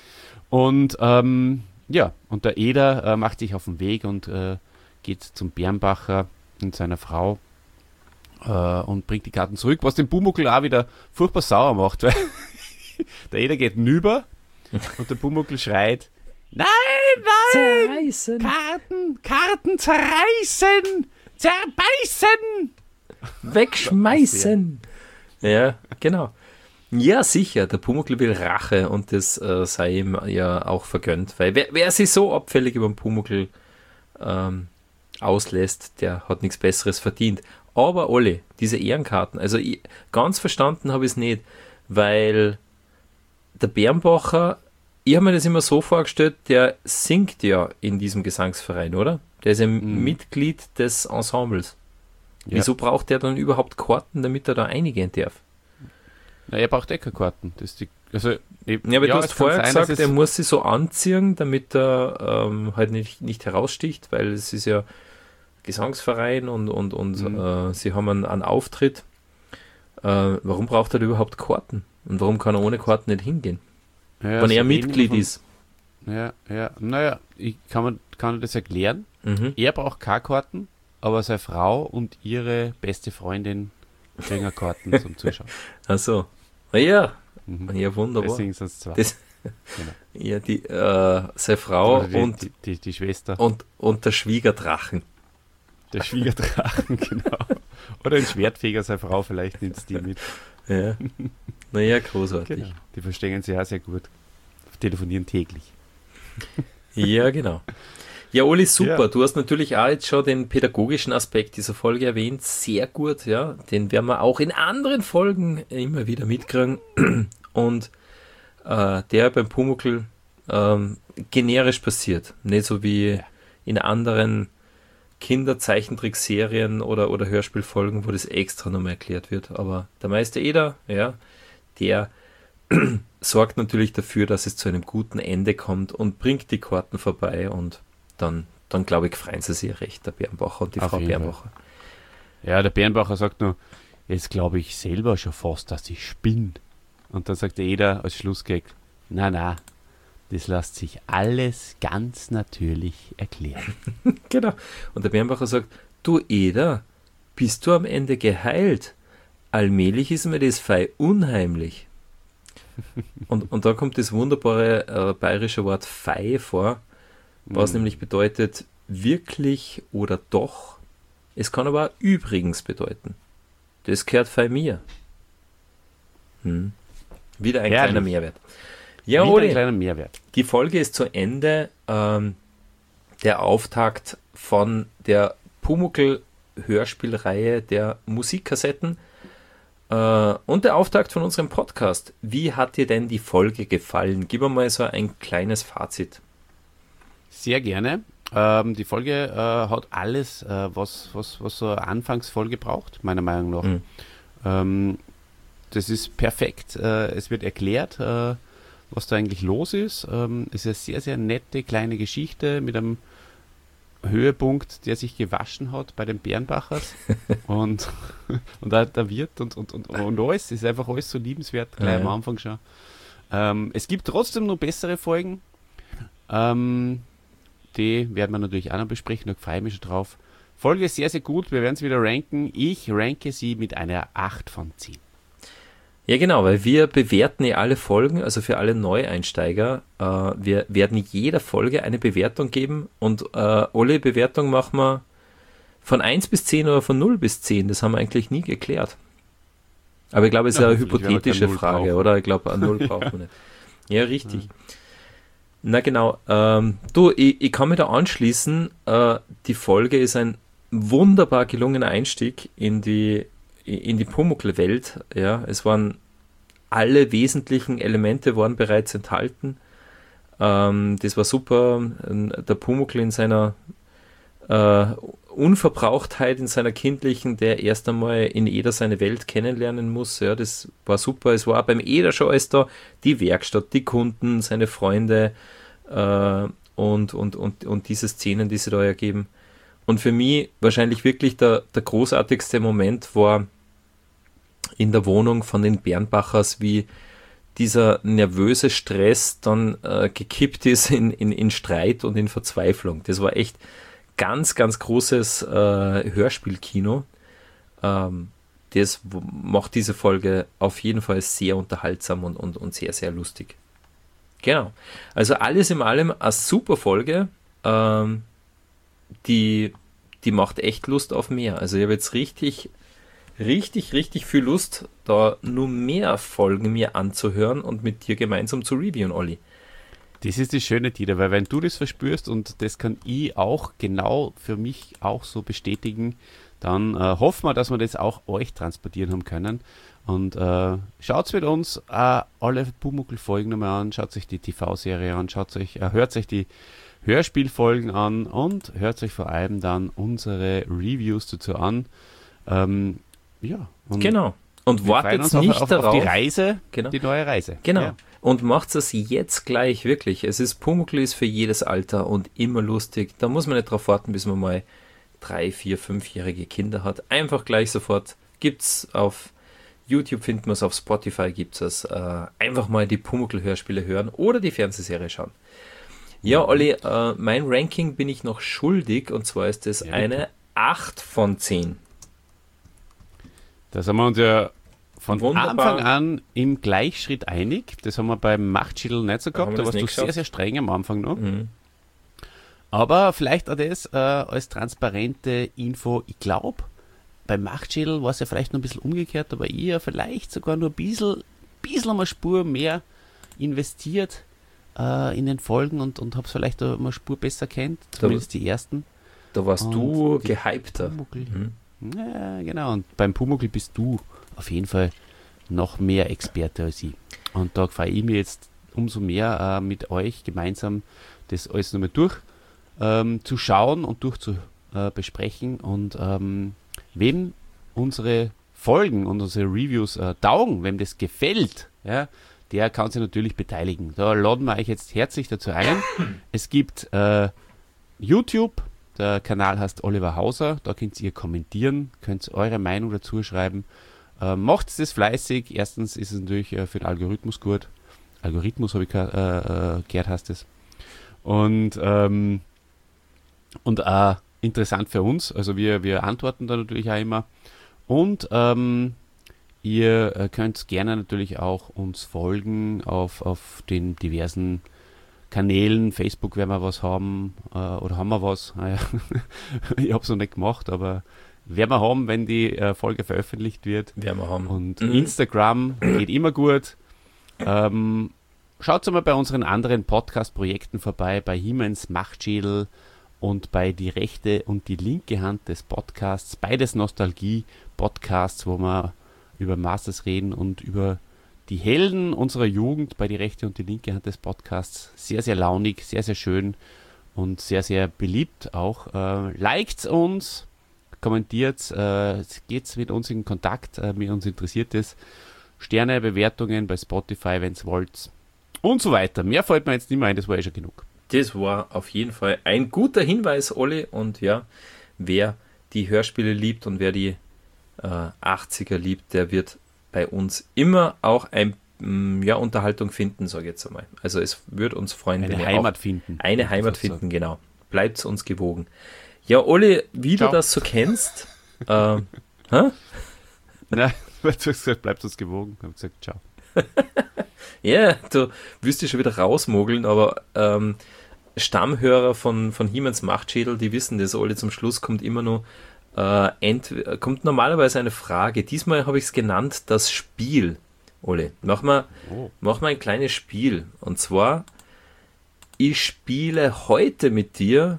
Und ähm, ja, und der Eder äh, macht sich auf den Weg und äh, geht zum Bernbacher und seiner Frau äh, und bringt die Karten zurück, was den Pumuckl auch wieder furchtbar sauer macht, weil der Eder geht hinüber und der Pumuckl schreit, nein, nein, Zerreißen! Karten, Karten zerreißen, zerbeißen. Wegschmeißen! Ja, genau. Ja, sicher, der Pumuckl will Rache und das äh, sei ihm ja auch vergönnt, weil wer, wer sich so abfällig über den Pumuckl ähm, auslässt, der hat nichts Besseres verdient. Aber Olli, diese Ehrenkarten, also ich, ganz verstanden habe ich es nicht, weil der Bernbacher, ich habe mir das immer so vorgestellt, der singt ja in diesem Gesangsverein, oder? Der ist ja Mhm. Mitglied des Ensembles. Ja. Wieso braucht der dann überhaupt Karten, damit er da einigen darf? Na, er braucht Deckerkarten. Das ist die, also, ich, Ja, aber du es hast kann vorher sein, gesagt, dass er es- muss sie so anziehen, damit er ähm, halt nicht, nicht heraussticht, weil es ist ja Gesangsverein und, und, und Mhm. äh, sie haben einen, einen Auftritt. Äh, warum braucht er da überhaupt Karten? Und warum kann er ohne Karten nicht hingehen? ja, wenn sie er reden Mitglied davon- ist. Ja, ja. Naja, ich kann man kann das erklären. Mhm. Er braucht keine Karten, aber seine Frau und ihre beste Freundin kriegen Karten zum Zuschauen. Ach so. Na ja, Mhm. ja, wunderbar. Deswegen sind es zwei. Das, Genau. ja, die, äh, seine Frau Oder die, und, die, die, die Schwester, und, und der Schwiegerdrachen. der Schwiegerdrachen, genau. Oder ein Schwertfeger, seine Frau, vielleicht nimmt es die mit. Ja. Naja, großartig. Genau. Die verstehen sich auch sehr gut. Telefonieren täglich. Ja, genau. Ja, Oli, super. Ja. Du hast natürlich auch jetzt schon den pädagogischen Aspekt dieser Folge erwähnt. Sehr gut, ja. Den werden wir auch in anderen Folgen immer wieder mitkriegen. Und äh, der beim Pumuckl ähm, generisch passiert. Nicht so wie Ja. in anderen Kinderzeichentrickserien oder, oder Hörspielfolgen, wo das extra nochmal erklärt wird. Aber der Meister Eder, ja, der sorgt natürlich dafür, dass es zu einem guten Ende kommt und bringt die Karten vorbei und dann, dann glaube ich, freuen sie sich recht, der Bernbacher und die Auf Frau jeden Bernbacher. Ja, der Bernbacher sagt nur, jetzt glaube ich selber schon fast, dass ich spinne. Und dann sagt der Eder als Schlussgag, na na, das lässt sich alles ganz natürlich erklären. Genau. Und der Bernbacher sagt, du Eder, bist du am Ende geheilt? Allmählich ist mir das fei unheimlich. Und, und da kommt das wunderbare äh, bayerische Wort fei vor, was Mhm. nämlich bedeutet wirklich oder doch. Es kann aber auch übrigens bedeuten. Das gehört fei mir. Hm. Wieder ein Herrlich. kleiner Mehrwert. Ja, Wieder Oli, ein kleiner Mehrwert. die Folge ist zu Ende. Ähm, der Auftakt von der Pumuckl-Hörspielreihe der Musikkassetten äh, und der Auftakt von unserem Podcast. Wie hat dir denn die Folge gefallen? Gib mir mal so ein kleines Fazit. Sehr gerne. Ähm, die Folge äh, hat alles, äh, was, was, was so eine Anfangsfolge braucht, meiner Meinung nach. Mhm. Ähm, das ist perfekt. Äh, es wird erklärt, äh, was da eigentlich los ist. Ähm, es ist eine sehr, sehr nette kleine Geschichte mit einem Höhepunkt, der sich gewaschen hat bei den Bernbachers. und und da der Wirt und, und, und, und alles. Es ist einfach alles so liebenswert, gleich Ja, am ja. Anfang schon. Ähm, es gibt trotzdem noch bessere Folgen. Ähm, die werden wir natürlich auch noch besprechen, da freue ich mich schon drauf. Folge ist sehr, sehr gut, wir werden sie wieder ranken. Ich ranke sie mit einer acht von zehn. Ja, genau, weil wir bewerten ja alle Folgen, also für alle Neueinsteiger. Äh, wir werden jeder Folge eine Bewertung geben und äh, alle Bewertungen machen wir von eins bis zehn oder von null bis zehn. Das haben wir eigentlich nie geklärt. Aber ich glaube, es ist Ja, eine hoffentlich werden wir hypothetische keine Null Frage, brauchen. oder? Ich glaube, eine Null braucht man nicht. Ja, richtig. Na genau. Ähm, du, ich, ich kann mich da anschließen. Äh, die Folge ist ein wunderbar gelungener Einstieg in die in die Pumuckl-Welt. Ja, es waren alle wesentlichen Elemente waren bereits enthalten. Ähm, das war super. Der Pumuckl in seiner äh, Unverbrauchtheit, in seiner kindlichen, der erst einmal in Eder seine Welt kennenlernen muss. Ja, das war super. Es war beim Eder schon alles da. Die Werkstatt, die Kunden, seine Freunde äh, und, und, und, und diese Szenen, die sie da ergeben. Und für mich wahrscheinlich wirklich der, der großartigste Moment war in der Wohnung von den Bernbachers, wie dieser nervöse Stress dann äh, gekippt ist in, in, in Streit und in Verzweiflung. Das war echt ganz, ganz großes äh, Hörspielkino. Ähm, das w- macht diese Folge auf jeden Fall sehr unterhaltsam und, und, und sehr, sehr lustig. Genau. Also alles in allem eine super Folge. Ähm, die, die macht echt Lust auf mehr. Also ich habe jetzt richtig, richtig, richtig viel Lust, da nur mehr Folgen mir anzuhören und mit dir gemeinsam zu reviewen, Olli. Das ist das Schöne, Dieter, weil wenn du das verspürst und das kann ich auch genau für mich auch so bestätigen, dann äh, hoffen wir, dass wir das auch euch transportieren haben können. Und äh, schaut mit uns äh, alle Pumuckl-Folgen nochmal an, schaut euch die T V-Serie an, schaut euch, äh, hört euch die Hörspielfolgen an und hört euch vor allem dann unsere Reviews dazu an. Ähm, ja. Und Genau. Und wir freuen wartet uns auf, nicht auf, darauf. auf die Reise, Genau. die neue Reise. Genau. Ja. Und macht es jetzt gleich, wirklich. Es ist Pumuckl ist für jedes Alter und immer lustig. Da muss man nicht drauf warten, bis man mal drei, vier, fünfjährige Kinder hat. Einfach gleich sofort. Gibt's auf YouTube, findet man es, auf Spotify gibt es. Äh, einfach mal die Pumuckl-Hörspiele hören oder die Fernsehserie schauen. Ja, Olli, äh, mein Ranking bin ich noch schuldig und zwar ist es ja, eine acht von zehn. Da sind wir uns ja von Wunderbar. Anfang an im Gleichschritt einig. Das haben wir beim Machtschädel nicht so gehabt, da, da warst du sehr, sehr, sehr streng am Anfang noch. Mhm. Aber vielleicht auch das äh, als transparente Info. Ich glaube, beim Machtschädel war es ja vielleicht noch ein bisschen umgekehrt, aber ihr vielleicht sogar nur ein bisschen, bisschen eine Spur mehr investiert äh, in den Folgen und, und habe es vielleicht auch eine Spur besser kennt, zumindest da, die ersten. Da warst und du gehypter. Mhm. Ja, genau. Und beim Pumuckl bist du auf jeden Fall noch mehr Experte als ich. Und da freue ich mich jetzt umso mehr äh, mit euch gemeinsam das alles nochmal durch ähm, zu schauen und durch zu äh, besprechen. Und ähm, wem unsere Folgen und unsere Reviews äh, taugen, wem das gefällt, ja, der kann sich natürlich beteiligen. Da laden wir euch jetzt herzlich dazu ein. Es gibt äh, YouTube, der Kanal heißt Oliver Hauser, da könnt ihr kommentieren, könnt eure Meinung dazu schreiben. Äh, macht das fleißig. Erstens ist es natürlich äh, für den Algorithmus gut. Algorithmus habe ich äh, äh, gehört, heißt es. Und ähm, und auch interessant für uns. Also wir, wir antworten da natürlich auch immer. Und ähm, ihr äh, könnt gerne natürlich auch uns folgen auf, auf den diversen Kanälen. Facebook werden wir was haben äh, oder haben wir was. Ah, ja. Ich habe es noch nicht gemacht, aber werden wir haben, wenn die äh, Folge veröffentlicht wird. Werden wir haben. Und mhm. Instagram geht immer gut. Ähm, schaut mal bei unseren anderen Podcast-Projekten vorbei, bei He-Mans Machtschädel und bei Die rechte und die linke Hand des Podcasts. Beides Nostalgie-Podcasts, wo wir über Masters reden und über die Helden unserer Jugend bei Die rechte und die linke Hand des Podcasts. Sehr, sehr launig, sehr, sehr schön und sehr, sehr beliebt auch. Äh, liked uns, kommentiert, äh, geht mit uns in Kontakt, äh, mir uns interessiert es. Sterne, Bewertungen bei Spotify, wenn ihr wollt. Und so weiter. Mehr fällt mir jetzt nicht mehr ein, das war eh schon genug. Das war auf jeden Fall ein guter Hinweis, Olli. Und ja, wer die Hörspiele liebt und wer die äh, achtziger liebt, der wird bei uns immer auch ein, mh, ja, Unterhaltung finden, sage ich jetzt einmal. Also es würde uns freuen, eine wenn ihr Heimat auch finden. Eine Heimat finden, sagen. Genau. Bleibt uns gewogen. Ja, Olli, wie Ciao. Du das so kennst. äh, hä? Nein, weil du hast gesagt, bleibt uns gewogen. Ich habe gesagt, ciao. Ja, yeah, du wirst dich schon wieder rausmogeln, aber ähm, Stammhörer von, von He-Mans Machtschädel, die wissen das, Olli, zum Schluss kommt immer nur äh, ent- kommt normalerweise eine Frage. Diesmal habe ich es genannt, das Spiel. Olli, mach mal, oh. mach mal ein kleines Spiel. Und zwar, ich spiele heute mit dir,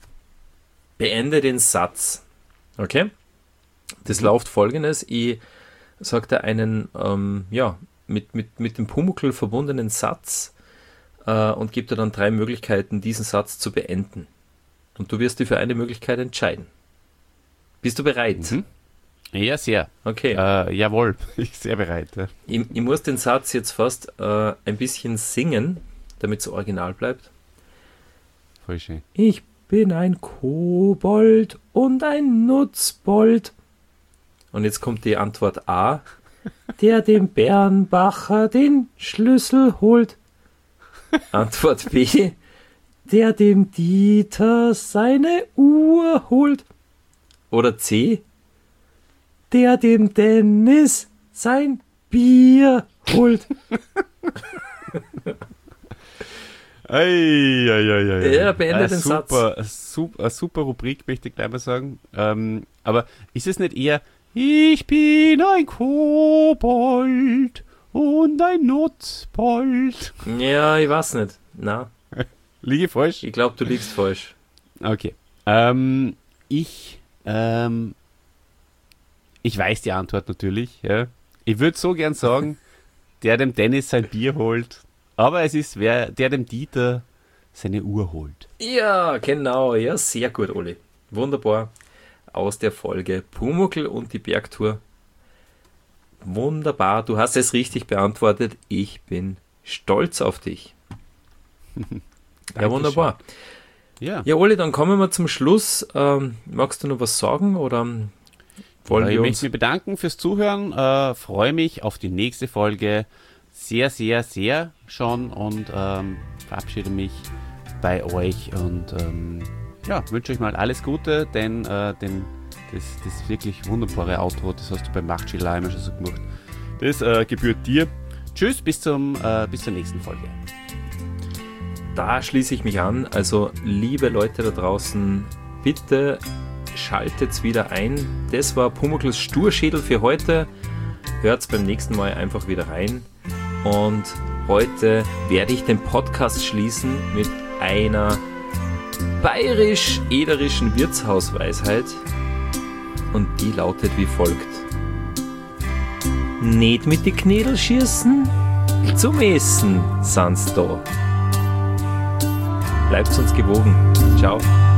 beende den Satz. Okay? Das mhm. läuft folgendes, ich sage dir einen, ähm, ja, mit, mit, mit dem Pumuckl verbundenen Satz äh, und gebe dir dann drei Möglichkeiten, diesen Satz zu beenden. Und du wirst dich für eine Möglichkeit entscheiden. Bist du bereit? Mhm. Ja, sehr. Okay. Äh, jawohl, ich bin sehr bereit. Ja. Ich, ich muss den Satz jetzt fast äh, ein bisschen singen, damit es original bleibt. Voll schön. Ich bin ein Kobold und ein Nutzbold. Und jetzt kommt die Antwort A. Der dem Bernbacher den Schlüssel holt. Antwort B. Der dem Dieter seine Uhr holt. Oder C. Der dem Dennis sein Bier holt. Ei, ei, ei, ei. Ja, beende äh, den super, Satz. Super, eine super Rubrik, möchte ich gleich mal sagen. Ähm, aber ist es nicht eher, ich bin ein Kobold und ein Nutzbold? Ja, ich weiß nicht. Na. Liege ich falsch? Ich glaube, du liegst falsch. Okay. Ähm, ich, ähm, ich weiß die Antwort natürlich. Ja. Ich würde so gern sagen, der dem Dennis sein Bier holt, aber es ist wer, der dem Dieter seine Uhr holt. Ja, genau. Ja, sehr gut, Olli. Wunderbar. Aus der Folge Pumuckl und die Bergtour. Wunderbar, du hast es richtig beantwortet. Ich bin stolz auf dich. Ja, wunderbar. Ja. Ja, Olli, dann kommen wir zum Schluss. Ähm, magst du noch was sagen? Oder wollen ja, wir ich uns... möchte mich bedanken fürs Zuhören. Äh, freue mich auf die nächste Folge. Sehr, sehr, sehr schon und ähm, verabschiede mich bei euch und ähm, ja, wünsche euch mal alles Gute, denn äh, den, das, das wirklich wunderbare Outro, das hast du beim Machtschiller immer schon so gemacht. Das äh, gebührt dir. Tschüss, bis, zum, äh, bis zur nächsten Folge. Da schließe ich mich an. Also, liebe Leute da draußen, bitte schaltet's wieder ein. Das war Pumuckls Sturschädel für heute. Hört's beim nächsten Mal einfach wieder rein. Und heute werde ich den Podcast schließen mit einer bayerisch-ederischen Wirtshausweisheit. Und die lautet wie folgt. Nicht mit die Knädel schießen, zum Essen sind's da. Bleibt uns gewogen. Ciao.